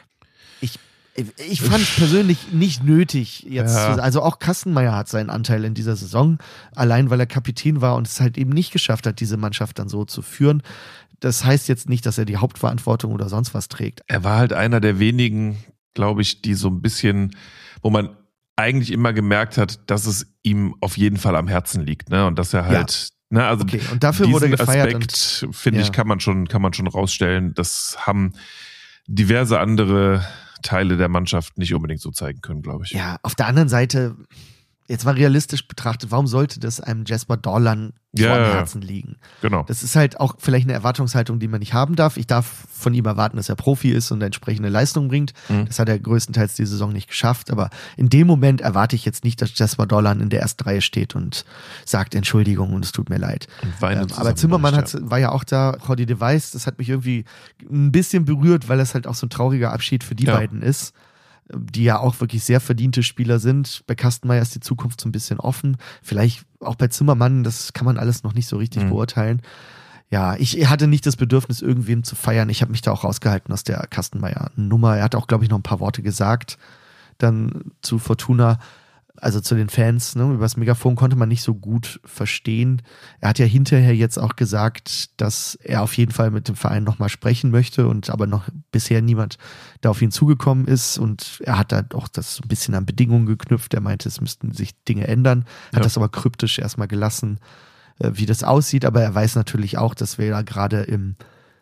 Ich fand es persönlich nicht nötig jetzt. Also auch Kastenmeier hat seinen Anteil in dieser Saison, allein weil er Kapitän war und es halt eben nicht geschafft hat, diese Mannschaft dann so zu führen. Das heißt jetzt nicht, dass er die Hauptverantwortung oder sonst was trägt. Er war halt einer der wenigen, glaube ich, die so ein bisschen, wo man eigentlich immer gemerkt hat, dass es ihm auf jeden Fall am Herzen liegt, ne? Und dass er halt, ne, also okay. Und dafür wurde gefeiert. Aspekt, finde ich, kann man schon rausstellen. Das haben diverse andere Teile der Mannschaft nicht unbedingt so zeigen können, glaube ich. Ja, auf der anderen Seite, jetzt mal realistisch betrachtet, warum sollte das einem Jesper Dorlan vor dem Herzen liegen? Genau. Das ist halt auch vielleicht eine Erwartungshaltung, die man nicht haben darf. Ich darf von ihm erwarten, dass er Profi ist und entsprechende Leistung bringt. Das hat er größtenteils die Saison nicht geschafft. Aber in dem Moment erwarte ich jetzt nicht, dass Jesper Dorlan in der ersten Reihe steht und sagt Entschuldigung und es tut mir leid. Aber Zimmermann war ja auch da, Jordi de Weiß, das hat mich irgendwie ein bisschen berührt, weil das halt auch so ein trauriger Abschied für die beiden ist, die ja auch wirklich sehr verdiente Spieler sind. Bei Kastenmeier ist die Zukunft so ein bisschen offen. Vielleicht auch bei Zimmermann, das kann man alles noch nicht so richtig beurteilen. Ja, ich hatte nicht das Bedürfnis, irgendwem zu feiern. Ich habe mich da auch rausgehalten aus der Kastenmeier-Nummer. Er hat auch, glaube ich, noch ein paar Worte gesagt dann zu Fortuna, also zu den Fans, ne? Über das Megafon konnte man nicht so gut verstehen. Er hat ja hinterher jetzt auch gesagt, dass er auf jeden Fall mit dem Verein nochmal sprechen möchte und aber noch bisher niemand da auf ihn zugekommen ist und er hat da auch das so ein bisschen an Bedingungen geknüpft. Er meinte, es müssten sich Dinge ändern, hat das aber kryptisch erstmal gelassen, wie das aussieht, aber er weiß natürlich auch, dass wir da gerade im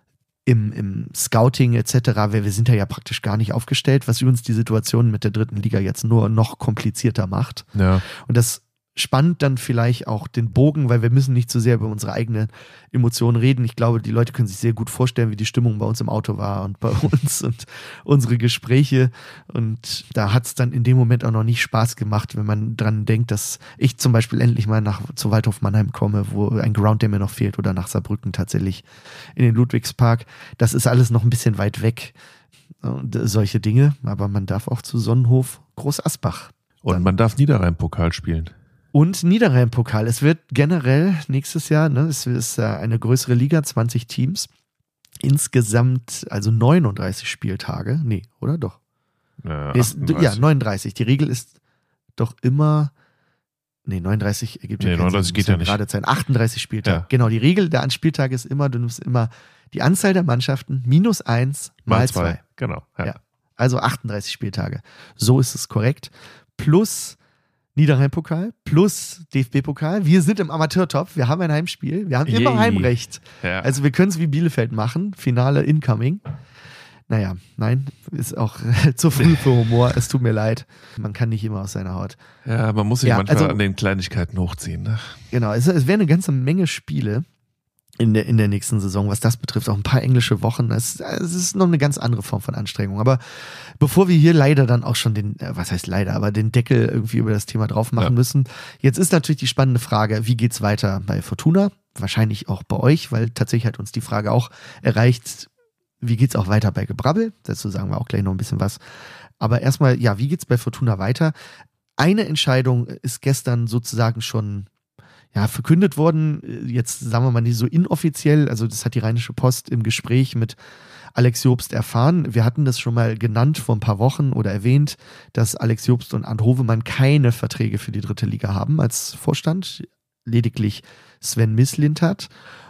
Scouting etc., wir sind ja praktisch gar nicht aufgestellt, was übrigens die Situation mit der dritten Liga jetzt nur noch komplizierter macht. Ja. Und das spannt dann vielleicht auch den Bogen, weil wir müssen nicht zu sehr über unsere eigenen Emotionen reden. Ich glaube, die Leute können sich sehr gut vorstellen, wie die Stimmung bei uns im Auto war und bei uns und unsere Gespräche. Und da hat es dann in dem Moment auch noch nicht Spaß gemacht, wenn man dran denkt, dass ich zum Beispiel endlich mal zu Waldhof Mannheim komme, wo ein Ground, der mir noch fehlt, oder nach Saarbrücken tatsächlich in den Ludwigspark. Das ist alles noch ein bisschen weit weg. Und solche Dinge. Aber man darf auch zu Sonnenhof Groß Asbach. Und man darf Niederrhein-Pokal spielen. Und Niederrhein-Pokal. Es wird generell nächstes Jahr, ne, es ist eine größere Liga, 20 Teams. Insgesamt also 39 Spieltage. Nee, oder doch? Ja, 39. Die Regel ist doch immer. Nee, 39 ergibt ja 39 geht ja nicht. Gerade Zeit. 38 Spieltage. Ja. Genau, die Regel der Spieltage ist immer, du nimmst immer die Anzahl der Mannschaften minus 1 mal 2. Genau. Ja. Also 38 Spieltage. So ist es korrekt. Plus Niederrhein-Pokal plus DFB-Pokal. Wir sind im Amateurtopf, wir haben ein Heimspiel, wir haben immer Heimrecht. Ja. Also wir können es wie Bielefeld machen, Finale incoming. Naja, nein, ist auch zu früh für Humor, es tut mir leid. Man kann nicht immer aus seiner Haut. Ja, man muss sich manchmal an den Kleinigkeiten hochziehen. Ne? Genau, es wäre eine ganze Menge Spiele in der nächsten Saison, was das betrifft, auch ein paar englische Wochen. Es ist noch eine ganz andere Form von Anstrengung. Aber bevor wir hier leider dann auch schon den Deckel irgendwie über das Thema drauf machen müssen, jetzt ist natürlich die spannende Frage, wie geht's weiter bei Fortuna? Wahrscheinlich auch bei euch, weil tatsächlich hat uns die Frage auch erreicht, wie geht's auch weiter bei Gebrabbel? Dazu sagen wir auch gleich noch ein bisschen was. Aber erstmal, ja, wie geht's bei Fortuna weiter? Eine Entscheidung ist gestern sozusagen schon verkündet worden, jetzt sagen wir mal nicht so inoffiziell, also das hat die Rheinische Post im Gespräch mit Alex Jobst erfahren. Wir hatten das schon mal genannt vor ein paar Wochen oder erwähnt, dass Alex Jobst und Arnd Hovemann keine Verträge für die dritte Liga haben als Vorstand, lediglich Sven Mislintat.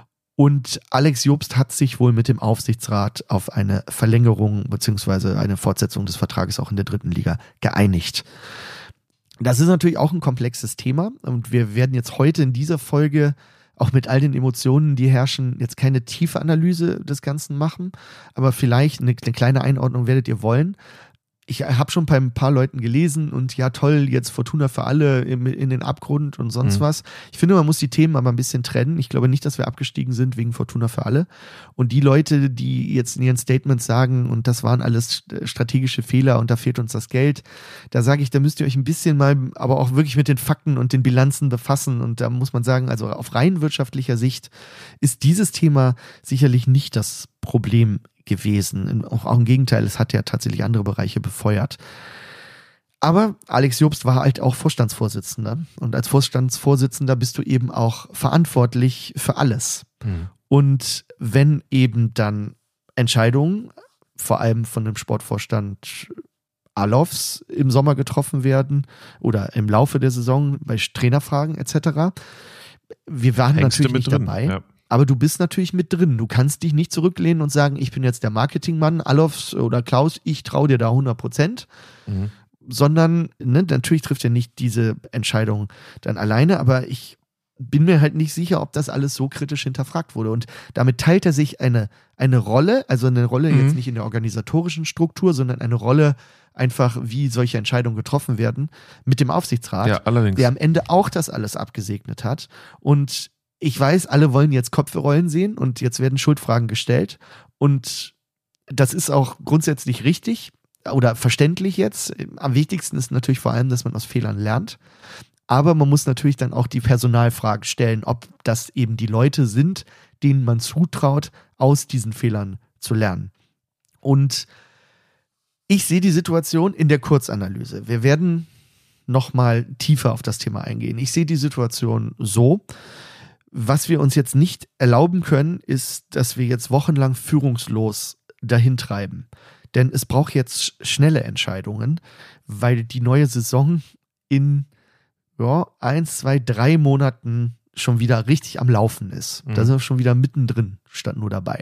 Und Alex Jobst hat sich wohl mit dem Aufsichtsrat auf eine Verlängerung bzw. eine Fortsetzung des Vertrages auch in der dritten Liga geeinigt. Das ist natürlich auch ein komplexes Thema und wir werden jetzt heute in dieser Folge auch mit all den Emotionen, die herrschen, jetzt keine tiefe Analyse des Ganzen machen, aber vielleicht eine kleine Einordnung werdet ihr wollen. ich habe schon bei ein paar Leuten gelesen und ja toll, jetzt Fortuna für alle in den Abgrund und sonst was. Ich finde, man muss die Themen aber ein bisschen trennen. Ich glaube nicht, dass wir abgestiegen sind wegen Fortuna für alle. Und die Leute, die jetzt in ihren Statements sagen, und das waren alles strategische Fehler und da fehlt uns das Geld, da sage ich, da müsst ihr euch ein bisschen mal, aber auch wirklich mit den Fakten und den Bilanzen befassen. Und da muss man sagen, also auf rein wirtschaftlicher Sicht ist dieses Thema sicherlich nicht das Problem gewesen. Auch im Gegenteil, es hat ja tatsächlich andere Bereiche befeuert. Aber Alex Jobst war halt auch Vorstandsvorsitzender. Und als Vorstandsvorsitzender bist du eben auch verantwortlich für alles. Und wenn eben dann Entscheidungen, vor allem von dem Sportvorstand Alofs im Sommer getroffen werden oder im Laufe der Saison bei Trainerfragen etc., wir waren natürlich nicht dabei. Ja. Aber du bist natürlich mit drin. Du kannst dich nicht zurücklehnen und sagen, ich bin jetzt der Marketingmann, Alofs oder Klaus, ich traue dir da 100%. Sondern, natürlich trifft er nicht diese Entscheidung dann alleine, aber ich bin mir halt nicht sicher, ob das alles so kritisch hinterfragt wurde. Und damit teilt er sich eine Rolle, also eine Rolle jetzt nicht in der organisatorischen Struktur, sondern eine Rolle einfach, wie solche Entscheidungen getroffen werden, mit dem Aufsichtsrat, der am Ende auch das alles abgesegnet hat. Und ich weiß, alle wollen jetzt Köpfe rollen sehen und jetzt werden Schuldfragen gestellt und das ist auch grundsätzlich richtig oder verständlich jetzt. Am wichtigsten ist natürlich vor allem, dass man aus Fehlern lernt, aber man muss natürlich dann auch die Personalfrage stellen, ob das eben die Leute sind, denen man zutraut, aus diesen Fehlern zu lernen. Und ich sehe die Situation in der Kurzanalyse. Wir werden nochmal tiefer auf das Thema eingehen. Ich sehe die Situation so: Was wir uns jetzt nicht erlauben können, ist, dass wir jetzt wochenlang führungslos dahin treiben. Denn es braucht jetzt schnelle Entscheidungen, weil die neue Saison in 1, 2, 3 Monaten schon wieder richtig am Laufen ist. Da sind wir schon wieder mittendrin, statt nur dabei.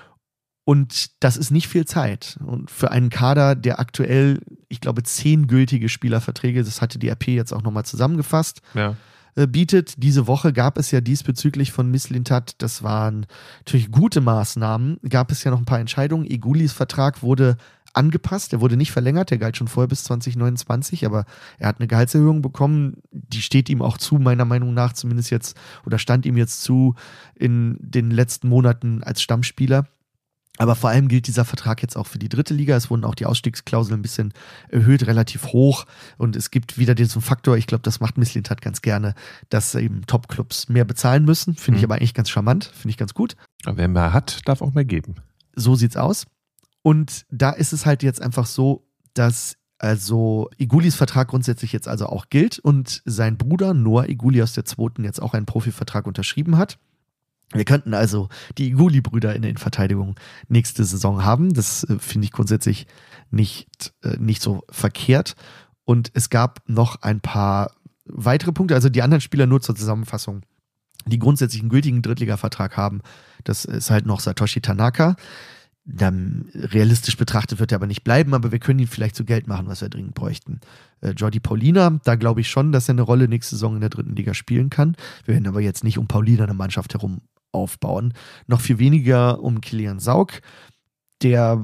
Und das ist nicht viel Zeit. Und für einen Kader, der aktuell, ich glaube, 10 gültige Spielerverträge, das hatte die RP jetzt auch nochmal zusammengefasst, bietet. Diese Woche gab es ja diesbezüglich von Mislintat, das waren natürlich gute Maßnahmen, gab es ja noch ein paar Entscheidungen. Egulis Vertrag wurde angepasst, der wurde nicht verlängert, der galt schon vorher bis 2029, aber er hat eine Gehaltserhöhung bekommen, die steht ihm auch zu, meiner Meinung nach zumindest jetzt, oder stand ihm jetzt zu in den letzten Monaten als Stammspieler. Aber vor allem gilt dieser Vertrag jetzt auch für die dritte Liga. Es wurden auch die Ausstiegsklauseln ein bisschen erhöht, relativ hoch. Und es gibt wieder diesen Faktor, ich glaube, das macht Mislintat ganz gerne, dass eben Top-Clubs mehr bezahlen müssen. Finde ich aber eigentlich ganz charmant, finde ich ganz gut. Aber wer mehr hat, darf auch mehr geben. So sieht's aus. Und da ist es halt jetzt einfach so, dass also Egulis Vertrag grundsätzlich jetzt also auch gilt und sein Bruder Noah Eguli aus der zweiten jetzt auch einen Profivertrag unterschrieben hat. Wir könnten also die Eguli-Brüder in der Innenverteidigung nächste Saison haben. Das finde ich grundsätzlich nicht so verkehrt. Und es gab noch ein paar weitere Punkte, also die anderen Spieler nur zur Zusammenfassung, die grundsätzlich einen gültigen Drittliga-Vertrag haben. Das ist halt noch Satoshi Tanaka. Dann realistisch betrachtet wird er aber nicht bleiben, aber wir können ihn vielleicht zu Geld machen, was wir dringend bräuchten. Jordi Paulina, da glaube ich schon, dass er eine Rolle nächste Saison in der dritten Liga spielen kann. Wir werden aber jetzt nicht um Paulina eine Mannschaft herum aufbauen. Noch viel weniger um Kilian Saug, der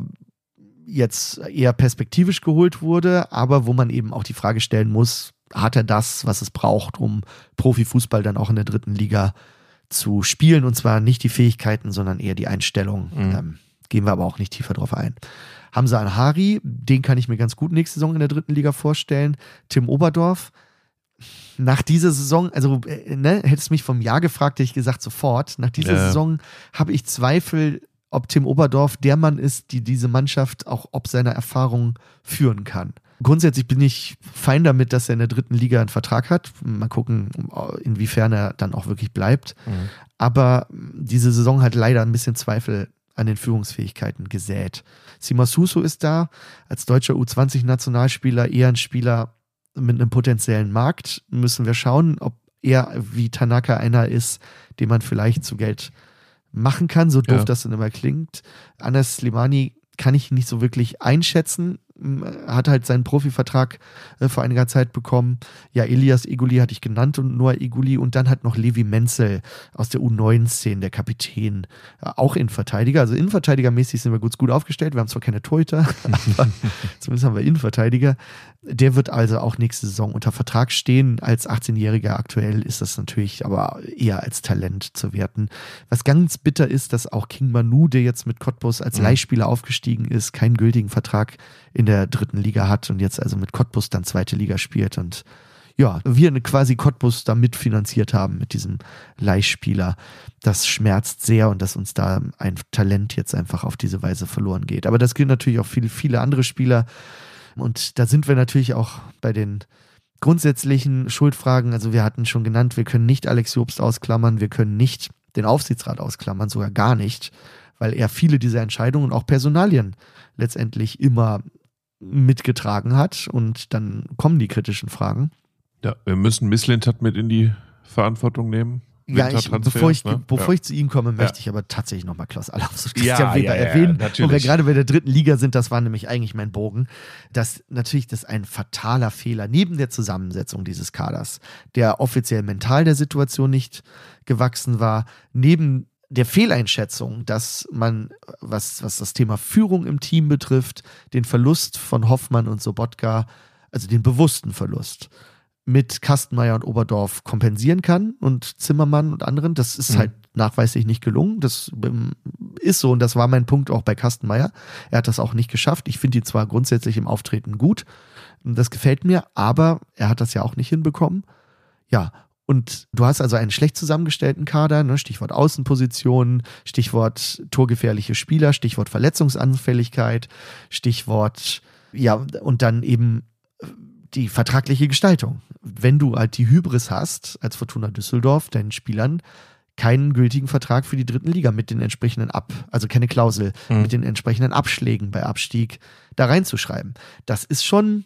jetzt eher perspektivisch geholt wurde, aber wo man eben auch die Frage stellen muss, hat er das, was es braucht, um Profifußball dann auch in der dritten Liga zu spielen, und zwar nicht die Fähigkeiten, sondern eher die Einstellung. Gehen wir aber auch nicht tiefer drauf ein. Hamza Al-Hari, den kann ich mir ganz gut nächste Saison in der dritten Liga vorstellen. Tim Oberdorf, nach dieser Saison, also hättest du mich vom Jahr gefragt, hätte ich gesagt sofort. Nach dieser Saison habe ich Zweifel, ob Tim Oberdorf der Mann ist, die diese Mannschaft auch ob seiner Erfahrung führen kann. Grundsätzlich bin ich fein damit, dass er in der dritten Liga einen Vertrag hat. Mal gucken, inwiefern er dann auch wirklich bleibt. Aber diese Saison hat leider ein bisschen Zweifel an den Führungsfähigkeiten gesät. Sima Suso ist da, als deutscher U20-Nationalspieler eher ein Spieler mit einem potenziellen Markt. Müssen wir schauen, ob er wie Tanaka einer ist, den man vielleicht zu Geld machen kann, so doof das dann immer klingt. Anas Slimani kann ich nicht so wirklich einschätzen. hat halt seinen Profivertrag vor einiger Zeit bekommen. Ja, Elias Eguli hatte ich genannt und Noah Eguli und dann halt noch Levi Menzel aus der U19, der Kapitän, auch Innenverteidiger. Also Innenverteidigermäßig sind wir gut aufgestellt. Wir haben zwar keine Torhüter, aber zumindest haben wir Innenverteidiger. Der wird also auch nächste Saison unter Vertrag stehen. Als 18-Jähriger aktuell ist das natürlich aber eher als Talent zu werten. Was ganz bitter ist, dass auch King Manu, der jetzt mit Cottbus als Leihspieler aufgestiegen ist, keinen gültigen Vertrag in der 3. Liga hat und jetzt also mit Cottbus dann 2. Liga spielt und ja, wir quasi Cottbus da mitfinanziert haben mit diesem Leihspieler. Das schmerzt sehr und dass uns da ein Talent jetzt einfach auf diese Weise verloren geht. Aber das gilt natürlich auch für viele andere Spieler. Und da sind wir natürlich auch bei den grundsätzlichen Schuldfragen. Also wir hatten schon genannt, wir können nicht Alex Jobst ausklammern, wir können nicht den Aufsichtsrat ausklammern, sogar gar nicht, weil er viele dieser Entscheidungen und auch Personalien letztendlich immer mitgetragen hat. Und dann kommen die kritischen Fragen. Ja, wir müssen Misslintat mit in die Verantwortung nehmen. Ja, bevor ich zu Ihnen komme, möchte ich aber tatsächlich nochmal Klaus Allofs und Christian Weber erwähnen. Und wir gerade bei der 3. Liga sind, das war nämlich eigentlich mein Bogen, dass natürlich das ein fataler Fehler neben der Zusammensetzung dieses Kaders, der offiziell mental der Situation nicht gewachsen war, neben der Fehleinschätzung, dass man, was das Thema Führung im Team betrifft, den Verlust von Hoffmann und Sobotka, also den bewussten Verlust, mit Kastenmeier und Oberdorf kompensieren kann und Zimmermann und anderen. Das ist halt nachweislich nicht gelungen. Das ist so und das war mein Punkt auch bei Kastenmeier. Er hat das auch nicht geschafft. Ich finde ihn zwar grundsätzlich im Auftreten gut, das gefällt mir, aber er hat das ja auch nicht hinbekommen. Ja, und du hast also einen schlecht zusammengestellten Kader, ne? Stichwort Außenpositionen, Stichwort torgefährliche Spieler, Stichwort Verletzungsanfälligkeit, Stichwort, ja, und dann eben die vertragliche Gestaltung. Wenn du halt die Hybris hast, als Fortuna Düsseldorf, deinen Spielern keinen gültigen Vertrag für die 3. Liga mit den entsprechenden also keine Klausel, mit den entsprechenden Abschlägen bei Abstieg da reinzuschreiben. Das ist schon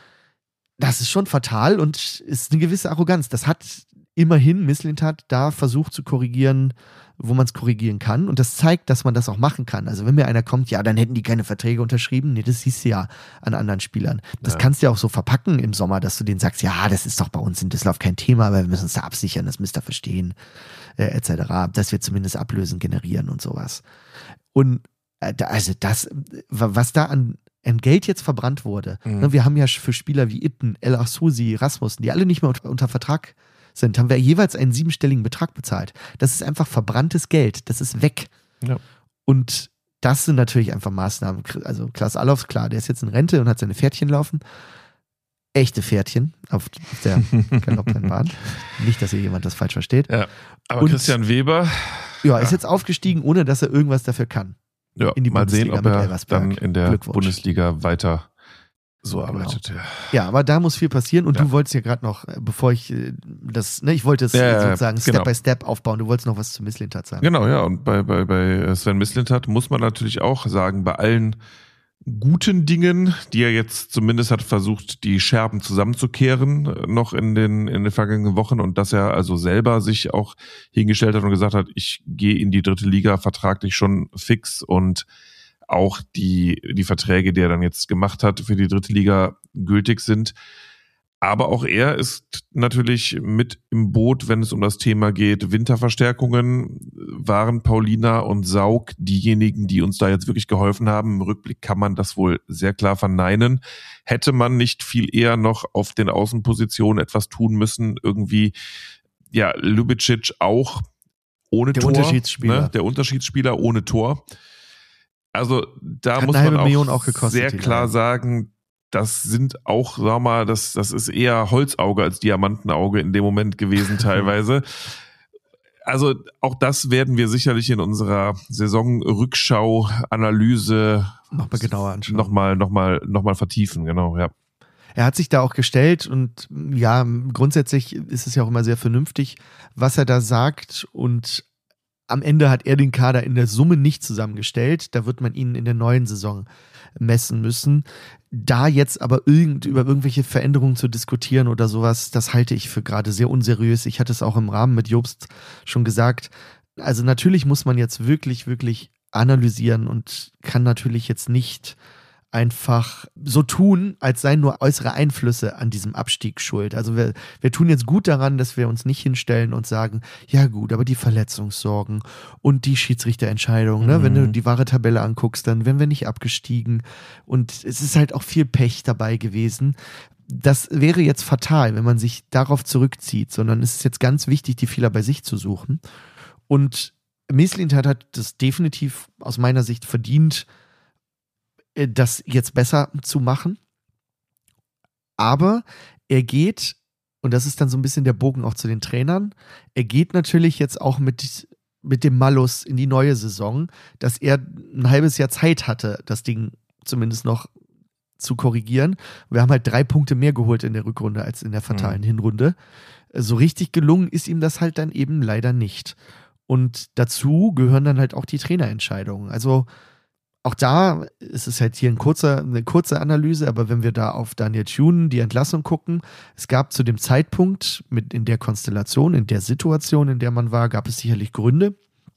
fatal und ist eine gewisse Arroganz. Das hat immerhin Misslintat da versucht zu korrigieren, wo man es korrigieren kann. Und das zeigt, dass man das auch machen kann. Also wenn mir einer kommt, ja, dann hätten die keine Verträge unterschrieben. Nee, das siehst du ja an anderen Spielern. Das kannst du ja auch so verpacken im Sommer, dass du denen sagst, ja, das ist doch bei uns in Düsseldorf kein Thema, aber wir müssen uns da absichern, das müsst ihr verstehen, etc. Dass wir zumindest Ablösen generieren und sowas. Und also das, was da an Geld jetzt verbrannt wurde. Ne, wir haben ja für Spieler wie Itten, El Arsouzi, Rasmussen, die alle nicht mehr unter Vertrag sind, haben wir jeweils einen 7-stelligen Betrag bezahlt. Das ist einfach verbranntes Geld. Das ist weg. Ja. Und das sind natürlich einfach Maßnahmen. Also Klaus Allofs, klar, der ist jetzt in Rente und hat seine Pferdchen laufen. Echte Pferdchen auf der Galopprennbahn. Nicht, dass hier jemand das falsch versteht. Ja. Aber und Christian Weber ist jetzt aufgestiegen, ohne dass er irgendwas dafür kann. Ja, in die mal Bundesliga sehen, ob er dann in der Bundesliga weiter so arbeitet. Genau. Ja, aber da muss viel passieren und du wolltest ja gerade noch, bevor ich ich wollte es sozusagen Step by Step aufbauen, du wolltest noch was zu Misslintat sagen. Genau, ja, und bei Sven Misslintat muss man natürlich auch sagen, bei allen guten Dingen, die er jetzt zumindest hat versucht, die Scherben zusammenzukehren, noch in den vergangenen Wochen und dass er also selber sich auch hingestellt hat und gesagt hat, ich gehe in die 3. Liga vertraglich schon fix und auch die Verträge, die er dann jetzt gemacht hat, für die 3. Liga gültig sind. Aber auch er ist natürlich mit im Boot, wenn es um das Thema geht. Winterverstärkungen waren Paulina und Saug diejenigen, die uns da jetzt wirklich geholfen haben. Im Rückblick kann man das wohl sehr klar verneinen. Hätte man nicht viel eher noch auf den Außenpositionen etwas tun müssen? Irgendwie, ja, Ljubicic auch ohne Tor. Der Unterschiedsspieler ohne Tor. Also da muss man auch sehr klar sagen, das sind auch, sag mal, das ist eher Holzauge als Diamantenauge in dem Moment gewesen teilweise. Also auch das werden wir sicherlich in unserer Saisonrückschau-Analyse nochmal genauer anschauen. Nochmal vertiefen, genau, ja. Er hat sich da auch gestellt und ja, grundsätzlich ist es ja auch immer sehr vernünftig, was er da sagt und am Ende hat er den Kader in der Summe nicht zusammengestellt. Da wird man ihn in der neuen Saison messen müssen. Da jetzt aber über irgendwelche Veränderungen zu diskutieren oder sowas, das halte ich für gerade sehr unseriös. Ich hatte es auch im Rahmen mit Jobst schon gesagt. Also natürlich muss man jetzt wirklich, wirklich analysieren und kann natürlich jetzt nicht einfach so tun, als seien nur äußere Einflüsse an diesem Abstieg schuld. Also wir tun jetzt gut daran, dass wir uns nicht hinstellen und sagen, ja gut, aber die Verletzungssorgen und die Schiedsrichterentscheidung, ne? Wenn du die wahre Tabelle anguckst, dann wären wir nicht abgestiegen. Und es ist halt auch viel Pech dabei gewesen. Das wäre jetzt fatal, wenn man sich darauf zurückzieht, sondern es ist jetzt ganz wichtig, die Fehler bei sich zu suchen. Und Mislintat hat das definitiv aus meiner Sicht verdient, das jetzt besser zu machen. Aber er geht, und das ist dann so ein bisschen der Bogen auch zu den Trainern, er geht natürlich jetzt auch mit dem Malus in die neue Saison, dass er ein halbes Jahr Zeit hatte, das Ding zumindest noch zu korrigieren. Wir haben halt 3 Punkte mehr geholt in der Rückrunde als in der fatalen Hinrunde. So richtig gelungen ist ihm das halt dann eben leider nicht. Und dazu gehören dann halt auch die Trainerentscheidungen. Also auch da ist es halt hier eine kurze Analyse, aber wenn wir da auf Daniel Thune, die Entlassung gucken, es gab zu dem Zeitpunkt in der Konstellation, in der Situation, in der man war, gab es sicherlich Gründe,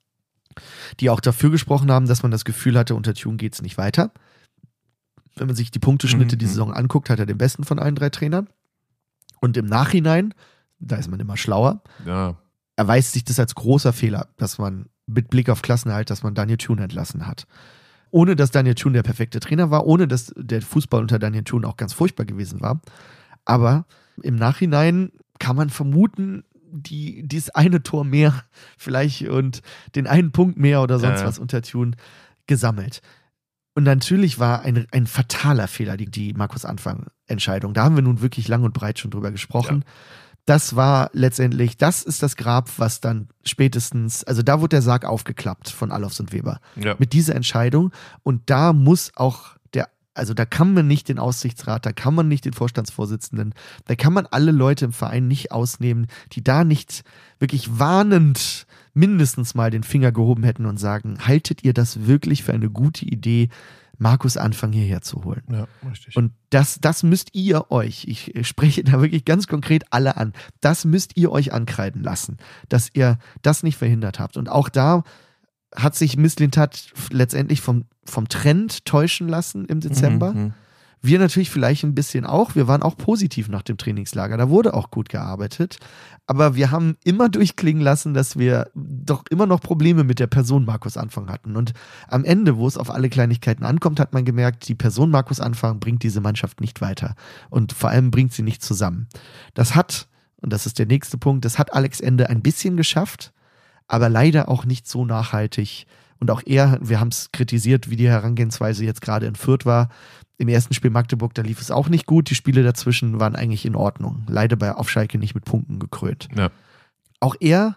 die auch dafür gesprochen haben, dass man das Gefühl hatte, unter Thune geht es nicht weiter. Wenn man sich die Punkteschnitte die Saison anguckt, hat er den besten von allen 3 Trainern. Und im Nachhinein, da ist man immer schlauer, erweist sich das als großer Fehler, dass man mit Blick auf Klassenerhalt, dass man Daniel Thune entlassen hat. Ohne dass Daniel Thune der perfekte Trainer war, ohne dass der Fußball unter Daniel Thune auch ganz furchtbar gewesen war. Aber im Nachhinein kann man vermuten, dieses eine Tor mehr vielleicht und den einen Punkt mehr oder sonst was unter Thune gesammelt. Und natürlich war ein fataler Fehler die Markus-Anfang-Entscheidung. Da haben wir nun wirklich lang und breit schon drüber gesprochen. Ja. Das war letztendlich, das ist das Grab, was dann spätestens, also da wurde der Sarg aufgeklappt von Alofs und Weber. Ja. Mit dieser Entscheidung. Und da muss auch also da kann man nicht den Aussichtsrat, da kann man nicht den Vorstandsvorsitzenden, da kann man alle Leute im Verein nicht ausnehmen, die da nicht wirklich warnend mindestens mal den Finger gehoben hätten und sagen, haltet ihr das wirklich für eine gute Idee, Markus Anfang hierher zu holen? Ja, richtig. Und das müsst ihr euch, ich spreche da wirklich ganz konkret alle an, das müsst ihr euch ankreiden lassen, dass ihr das nicht verhindert habt. Und auch da hat sich Mislintat letztendlich vom Trend täuschen lassen im Dezember. Wir natürlich vielleicht ein bisschen auch. Wir waren auch positiv nach dem Trainingslager. Da wurde auch gut gearbeitet. Aber wir haben immer durchklingen lassen, dass wir doch immer noch Probleme mit der Person Markus Anfang hatten. Und am Ende, wo es auf alle Kleinigkeiten ankommt, hat man gemerkt, die Person Markus Anfang bringt diese Mannschaft nicht weiter. Und vor allem bringt sie nicht zusammen. Das hat, und das ist der nächste Punkt, das hat Alex Ende ein bisschen geschafft, aber leider auch nicht so nachhaltig. Und auch er, wir haben es kritisiert, wie die Herangehensweise jetzt gerade in Fürth war. Im ersten Spiel Magdeburg, da lief es auch nicht gut. Die Spiele dazwischen waren eigentlich in Ordnung. Leider auf Schalke nicht mit Punkten gekrönt. Ja. Auch er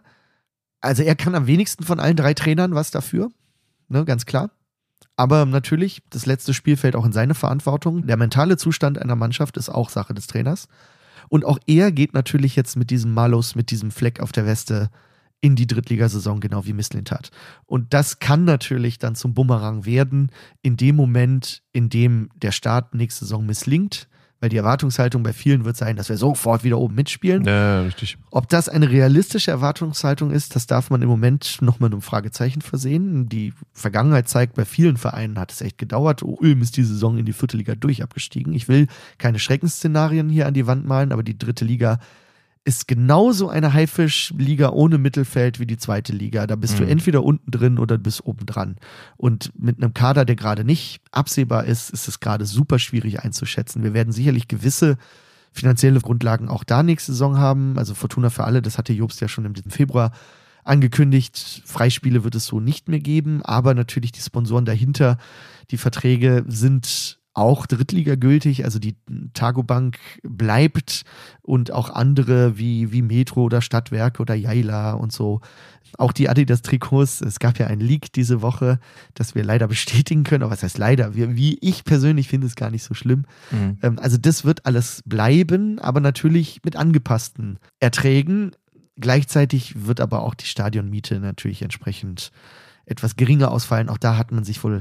kann am wenigsten von allen 3 Trainern was dafür. Ne, ganz klar. Aber natürlich, das letzte Spiel fällt auch in seine Verantwortung. Der mentale Zustand einer Mannschaft ist auch Sache des Trainers. Und auch er geht natürlich jetzt mit diesem Malus, mit diesem Fleck auf der Weste in die Drittligasaison, genau wie Mislintat. Und das kann natürlich dann zum Bumerang werden, in dem Moment, in dem der Start nächste Saison misslingt, weil die Erwartungshaltung bei vielen wird sein, dass wir sofort wieder oben mitspielen. Ja, richtig. Ob das eine realistische Erwartungshaltung ist, das darf man im Moment noch mit einem Fragezeichen versehen. Die Vergangenheit zeigt, bei vielen Vereinen hat es echt gedauert. Ulm ist die Saison in die 4. Liga abgestiegen. Ich will keine Schreckensszenarien hier an die Wand malen, aber die 3. Liga ist genauso eine Haifisch-Liga ohne Mittelfeld wie die 2. Liga. Da bist du entweder unten drin oder bist oben dran. Und mit einem Kader, der gerade nicht absehbar ist, ist es gerade super schwierig einzuschätzen. Wir werden sicherlich gewisse finanzielle Grundlagen auch da nächste Saison haben. Also Fortuna für alle, das hatte Jobst ja schon im Februar angekündigt. Freispiele wird es so nicht mehr geben, aber natürlich die Sponsoren dahinter, die Verträge sind auch Drittliga gültig, also die Targobank bleibt und auch andere wie Metro oder Stadtwerke oder Jaila und so. Auch die Adidas-Trikots, es gab ja ein Leak diese Woche, das wir leider bestätigen können, aber was heißt leider? Wie ich persönlich finde es gar nicht so schlimm. Also das wird alles bleiben, aber natürlich mit angepassten Erträgen. Gleichzeitig wird aber auch die Stadionmiete natürlich entsprechend etwas geringer ausfallen. Auch da hat man sich wohl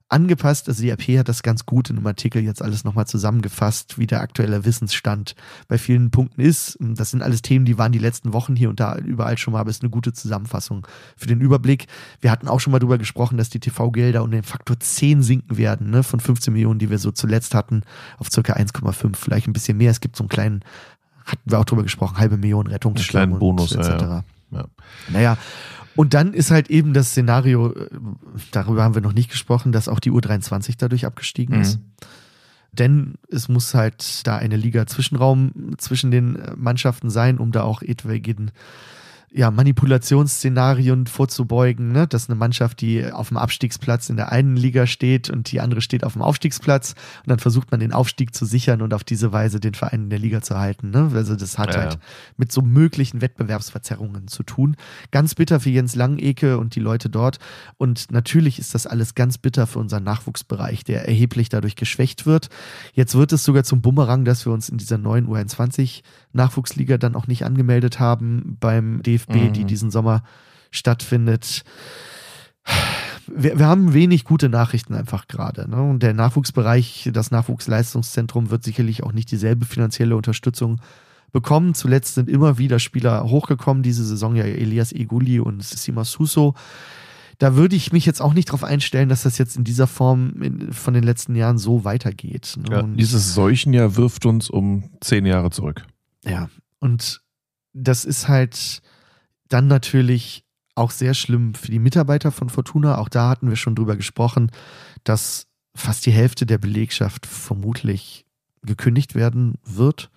angepasst. Also die RP hat das ganz gut in einem Artikel jetzt alles nochmal zusammengefasst, wie der aktuelle Wissensstand bei vielen Punkten ist. Das sind alles Themen, die waren die letzten Wochen hier und da überall schon mal, aber es ist eine gute Zusammenfassung für den Überblick. Wir hatten auch schon mal darüber gesprochen, dass die TV-Gelder um den Faktor 10 sinken werden, ne? Von 15 Millionen, die wir so zuletzt hatten, auf ca. 1,5, vielleicht ein bisschen mehr. Es gibt so einen kleinen, hatten wir auch drüber gesprochen, 500.000 Rettungsschirm einen kleinen Bonus, etc. Ja. Naja, und dann ist halt eben das Szenario, darüber haben wir noch nicht gesprochen, dass auch die U23 dadurch abgestiegen ist. Denn es muss halt da eine Liga-Zwischenraum zwischen den Mannschaften sein, um da auch etwaigen Manipulationsszenarien vorzubeugen, ne? Dass eine Mannschaft, die auf dem Abstiegsplatz in der einen Liga steht und die andere steht auf dem Aufstiegsplatz und dann versucht man den Aufstieg zu sichern und auf diese Weise den Verein in der Liga zu halten, ne? Also das hat halt mit so möglichen Wettbewerbsverzerrungen zu tun. Ganz bitter für Jens Langeke und die Leute dort und natürlich ist das alles ganz bitter für unseren Nachwuchsbereich, der erheblich dadurch geschwächt wird. Jetzt wird es sogar zum Bumerang, dass wir uns in dieser neuen U21 Nachwuchsliga dann auch nicht angemeldet haben beim DFB, die diesen Sommer stattfindet. Wir haben wenig gute Nachrichten einfach gerade, ne? Und der Nachwuchsbereich, das Nachwuchsleistungszentrum wird sicherlich auch nicht dieselbe finanzielle Unterstützung bekommen. Zuletzt sind immer wieder Spieler hochgekommen, diese Saison ja Elias Eguli und Sima Suso. Da würde ich mich jetzt auch nicht darauf einstellen, dass das jetzt in dieser Form von den letzten Jahren so weitergeht. Ja, dieses Seuchenjahr wirft uns um 10 Jahre zurück. Ja, und das ist halt dann natürlich auch sehr schlimm für die Mitarbeiter von Fortuna. Auch da hatten wir schon drüber gesprochen, dass fast die Hälfte der Belegschaft vermutlich gekündigt werden wird.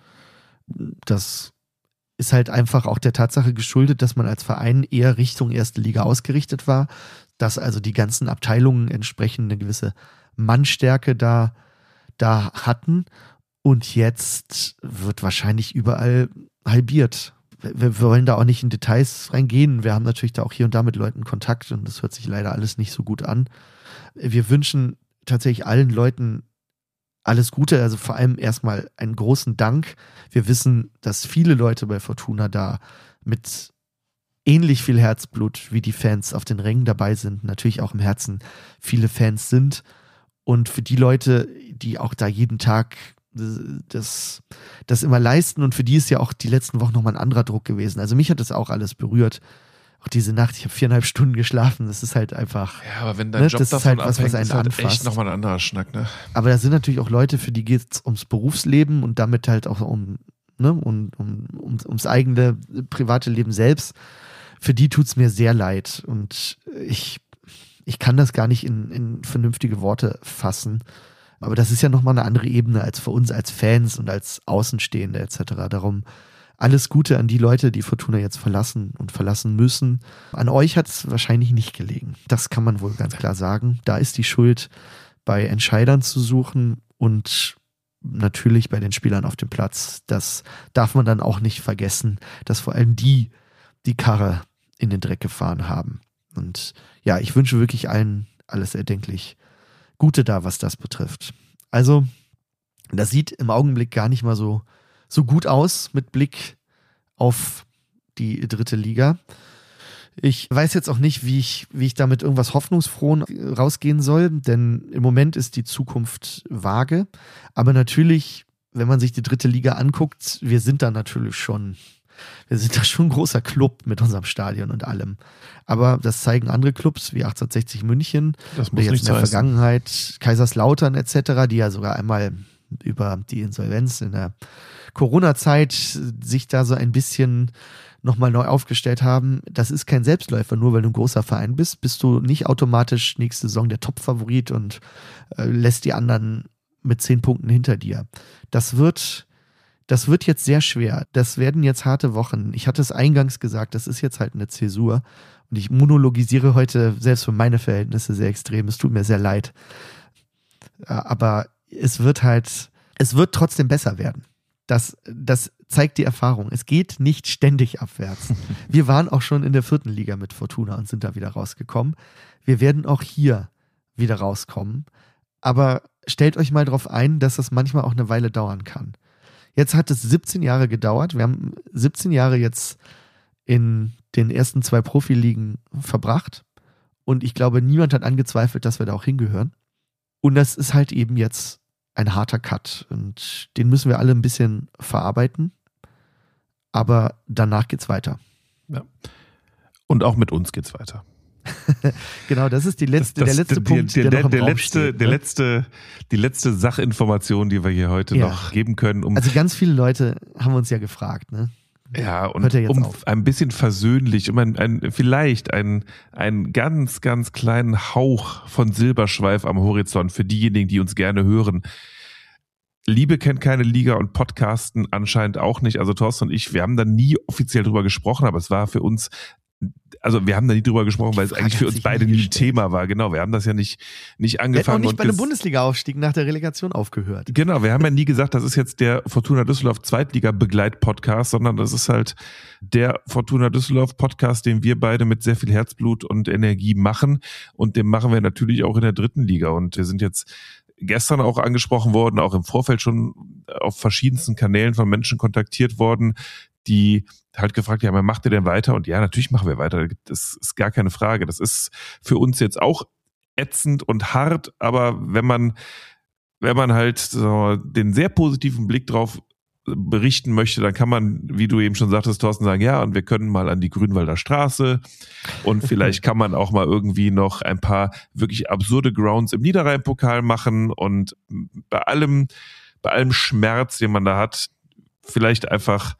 Das ist halt einfach auch der Tatsache geschuldet, dass man als Verein eher Richtung erste Liga ausgerichtet war, dass also die ganzen Abteilungen entsprechend eine gewisse Mannstärke da hatten. Und jetzt wird wahrscheinlich überall halbiert. Wir wollen da auch nicht in Details reingehen. Wir haben natürlich da auch hier und da mit Leuten Kontakt und das hört sich leider alles nicht so gut an. Wir wünschen tatsächlich allen Leuten alles Gute, also vor allem erstmal einen großen Dank. Wir wissen, dass viele Leute bei Fortuna da mit ähnlich viel Herzblut wie die Fans auf den Rängen dabei sind, natürlich auch im Herzen viele Fans sind. Und für die Leute, die auch da jeden Tag das immer leisten und für die ist ja auch die letzten Wochen nochmal ein anderer Druck gewesen. Also mich hat das auch alles berührt. Auch diese Nacht, ich habe 4,5 Stunden geschlafen, das ist halt einfach. Ja, aber wenn dein Job davon halt abhängt, was einen ist halt anfasst. echt nochmal ein anderer Schnack, ne? Aber da sind natürlich auch Leute, für die geht es ums Berufsleben und damit halt auch ums eigene private Leben selbst. Für die tut es mir sehr leid und ich kann das gar nicht in vernünftige Worte fassen. Aber das ist ja nochmal eine andere Ebene als für uns als Fans und als Außenstehende etc. Darum alles Gute an die Leute, die Fortuna jetzt verlassen und verlassen müssen. An euch hat es wahrscheinlich nicht gelegen. Das kann man wohl ganz klar sagen. Da ist die Schuld bei Entscheidern zu suchen und natürlich bei den Spielern auf dem Platz. Das darf man dann auch nicht vergessen, dass vor allem die Karre in den Dreck gefahren haben. Und ja, ich wünsche wirklich allen alles erdenklich Gute da, was das betrifft. Also, das sieht im Augenblick gar nicht mal so gut aus mit Blick auf die dritte Liga. Ich weiß jetzt auch nicht, wie ich da mit irgendwas Hoffnungsfrohen rausgehen soll, denn im Moment ist die Zukunft vage. Aber natürlich, wenn man sich die dritte Liga anguckt, wir sind da schon ein großer Club mit unserem Stadion und allem. Aber das zeigen andere Clubs wie 1860 München, das muss jetzt nicht in der heißen. Vergangenheit Kaiserslautern etc., die ja sogar einmal über die Insolvenz in der Corona-Zeit sich da so ein bisschen nochmal neu aufgestellt haben. Das ist kein Selbstläufer, nur weil du ein großer Verein bist du nicht automatisch nächste Saison der Top-Favorit und lässt die anderen mit 10 Punkten hinter dir. Das wird jetzt sehr schwer. Das werden jetzt harte Wochen. Ich hatte es eingangs gesagt, das ist jetzt halt eine Zäsur. Und ich monologisiere heute selbst für meine Verhältnisse sehr extrem. Es tut mir sehr leid. Aber es wird trotzdem besser werden. Das zeigt die Erfahrung. Es geht nicht ständig abwärts. Wir waren auch schon in der 4. Liga mit Fortuna und sind da wieder rausgekommen. Wir werden auch hier wieder rauskommen. Aber stellt euch mal darauf ein, dass das manchmal auch eine Weile dauern kann. Jetzt hat es 17 Jahre gedauert. Wir haben 17 Jahre jetzt in den ersten 2 Profiligen verbracht. Und ich glaube, niemand hat angezweifelt, dass wir da auch hingehören. Und das ist halt eben jetzt ein harter Cut. Und den müssen wir alle ein bisschen verarbeiten. Aber danach geht's weiter. Ja. Und auch mit uns geht's weiter. Genau, das ist der letzte Punkt, der noch im Raum steht. Die letzte Sachinformation, die wir hier heute noch geben können. Also ganz viele Leute haben uns ja gefragt, ne? Ja, und um ein bisschen versöhnlich, vielleicht einen ganz, ganz kleinen Hauch von Silberschweif am Horizont für diejenigen, die uns gerne hören. Liebe kennt keine Liga und Podcasten anscheinend auch nicht. Also Thorsten und ich, wir haben da nie offiziell drüber gesprochen, aber es war für uns, also wir haben da nie drüber gesprochen, weil es eigentlich für uns beide nie ein Thema war. Genau, wir haben das ja nicht angefangen. Wir haben auch nicht bei einem Bundesliga-Aufstieg nach der Relegation aufgehört. Genau, wir haben ja nie gesagt, das ist jetzt der Fortuna Düsseldorf Zweitliga-Begleit-Podcast, sondern das ist halt der Fortuna Düsseldorf-Podcast, den wir beide mit sehr viel Herzblut und Energie machen. Und den machen wir natürlich auch in der dritten Liga. Und wir sind jetzt gestern auch angesprochen worden, auch im Vorfeld schon auf verschiedensten Kanälen von Menschen kontaktiert worden, die halt gefragt haben, macht ihr denn weiter? Und ja, natürlich machen wir weiter. Das ist gar keine Frage. Das ist für uns jetzt auch ätzend und hart, aber wenn man halt so den sehr positiven Blick drauf berichten möchte, dann kann man, wie du eben schon sagtest, Thorsten, sagen, ja, und wir können mal an die Grünwalder Straße und vielleicht kann man auch mal irgendwie noch ein paar wirklich absurde Grounds im Niederrhein-Pokal machen und bei allem Schmerz, den man da hat, vielleicht einfach,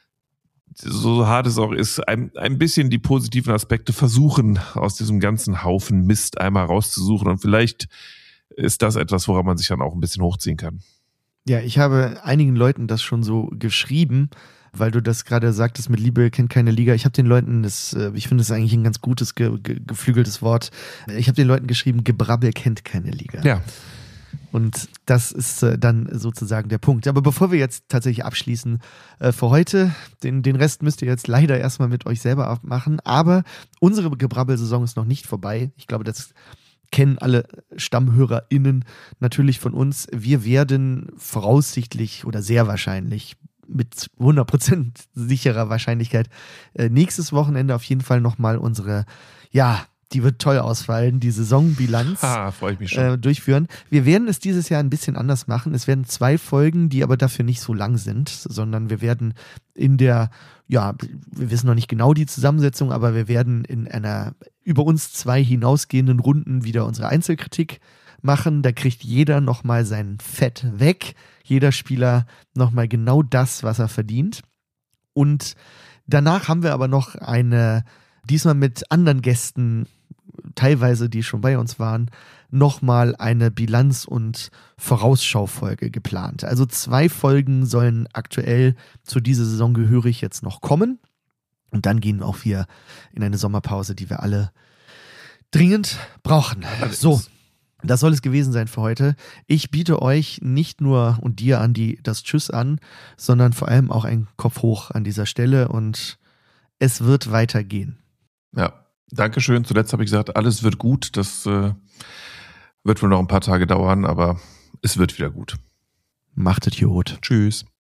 so hart es auch ist, ein bisschen die positiven Aspekte versuchen, aus diesem ganzen Haufen Mist einmal rauszusuchen und vielleicht ist das etwas, woran man sich dann auch ein bisschen hochziehen kann. Ja, ich habe einigen Leuten das schon so geschrieben, weil du das gerade sagtest mit Liebe kennt keine Liga. Ich habe den Leuten, ich finde das eigentlich ein ganz gutes, geflügeltes Wort. Ich habe den Leuten geschrieben, Gebrabbel kennt keine Liga. Ja. Und das ist dann sozusagen der Punkt. Aber bevor wir jetzt tatsächlich abschließen für heute, den Rest müsst ihr jetzt leider erstmal mit euch selber abmachen. Aber unsere Gebrabbel-Saison ist noch nicht vorbei. Ich glaube, das kennen alle StammhörerInnen natürlich von uns. Wir werden voraussichtlich oder sehr wahrscheinlich mit 100% sicherer Wahrscheinlichkeit nächstes Wochenende auf jeden Fall nochmal unsere, die wird toll ausfallen, die Saisonbilanz freue ich mich schon. Durchführen. Wir werden es dieses Jahr ein bisschen anders machen. Es werden 2 Folgen, die aber dafür nicht so lang sind, sondern wir werden wir wissen noch nicht genau die Zusammensetzung, aber wir werden in einer über uns 2 hinausgehenden Runden wieder unsere Einzelkritik machen. Da kriegt jeder nochmal sein Fett weg. Jeder Spieler nochmal genau das, was er verdient. Und danach haben wir aber noch diesmal mit anderen Gästen, teilweise die schon bei uns waren, nochmal eine Bilanz- und Vorausschaufolge geplant. Also 2 Folgen sollen aktuell zu dieser Saison gehörig jetzt noch kommen. Und dann gehen auch wir in eine Sommerpause, die wir alle dringend brauchen. So, das soll es gewesen sein für heute. Ich biete euch nicht nur und dir, Andi, das Tschüss an, sondern vor allem auch einen Kopf hoch an dieser Stelle und es wird weitergehen. Ja, Dankeschön. Zuletzt habe ich gesagt, alles wird gut. Das wird wohl noch ein paar Tage dauern, aber es wird wieder gut. Macht es gut. Tschüss.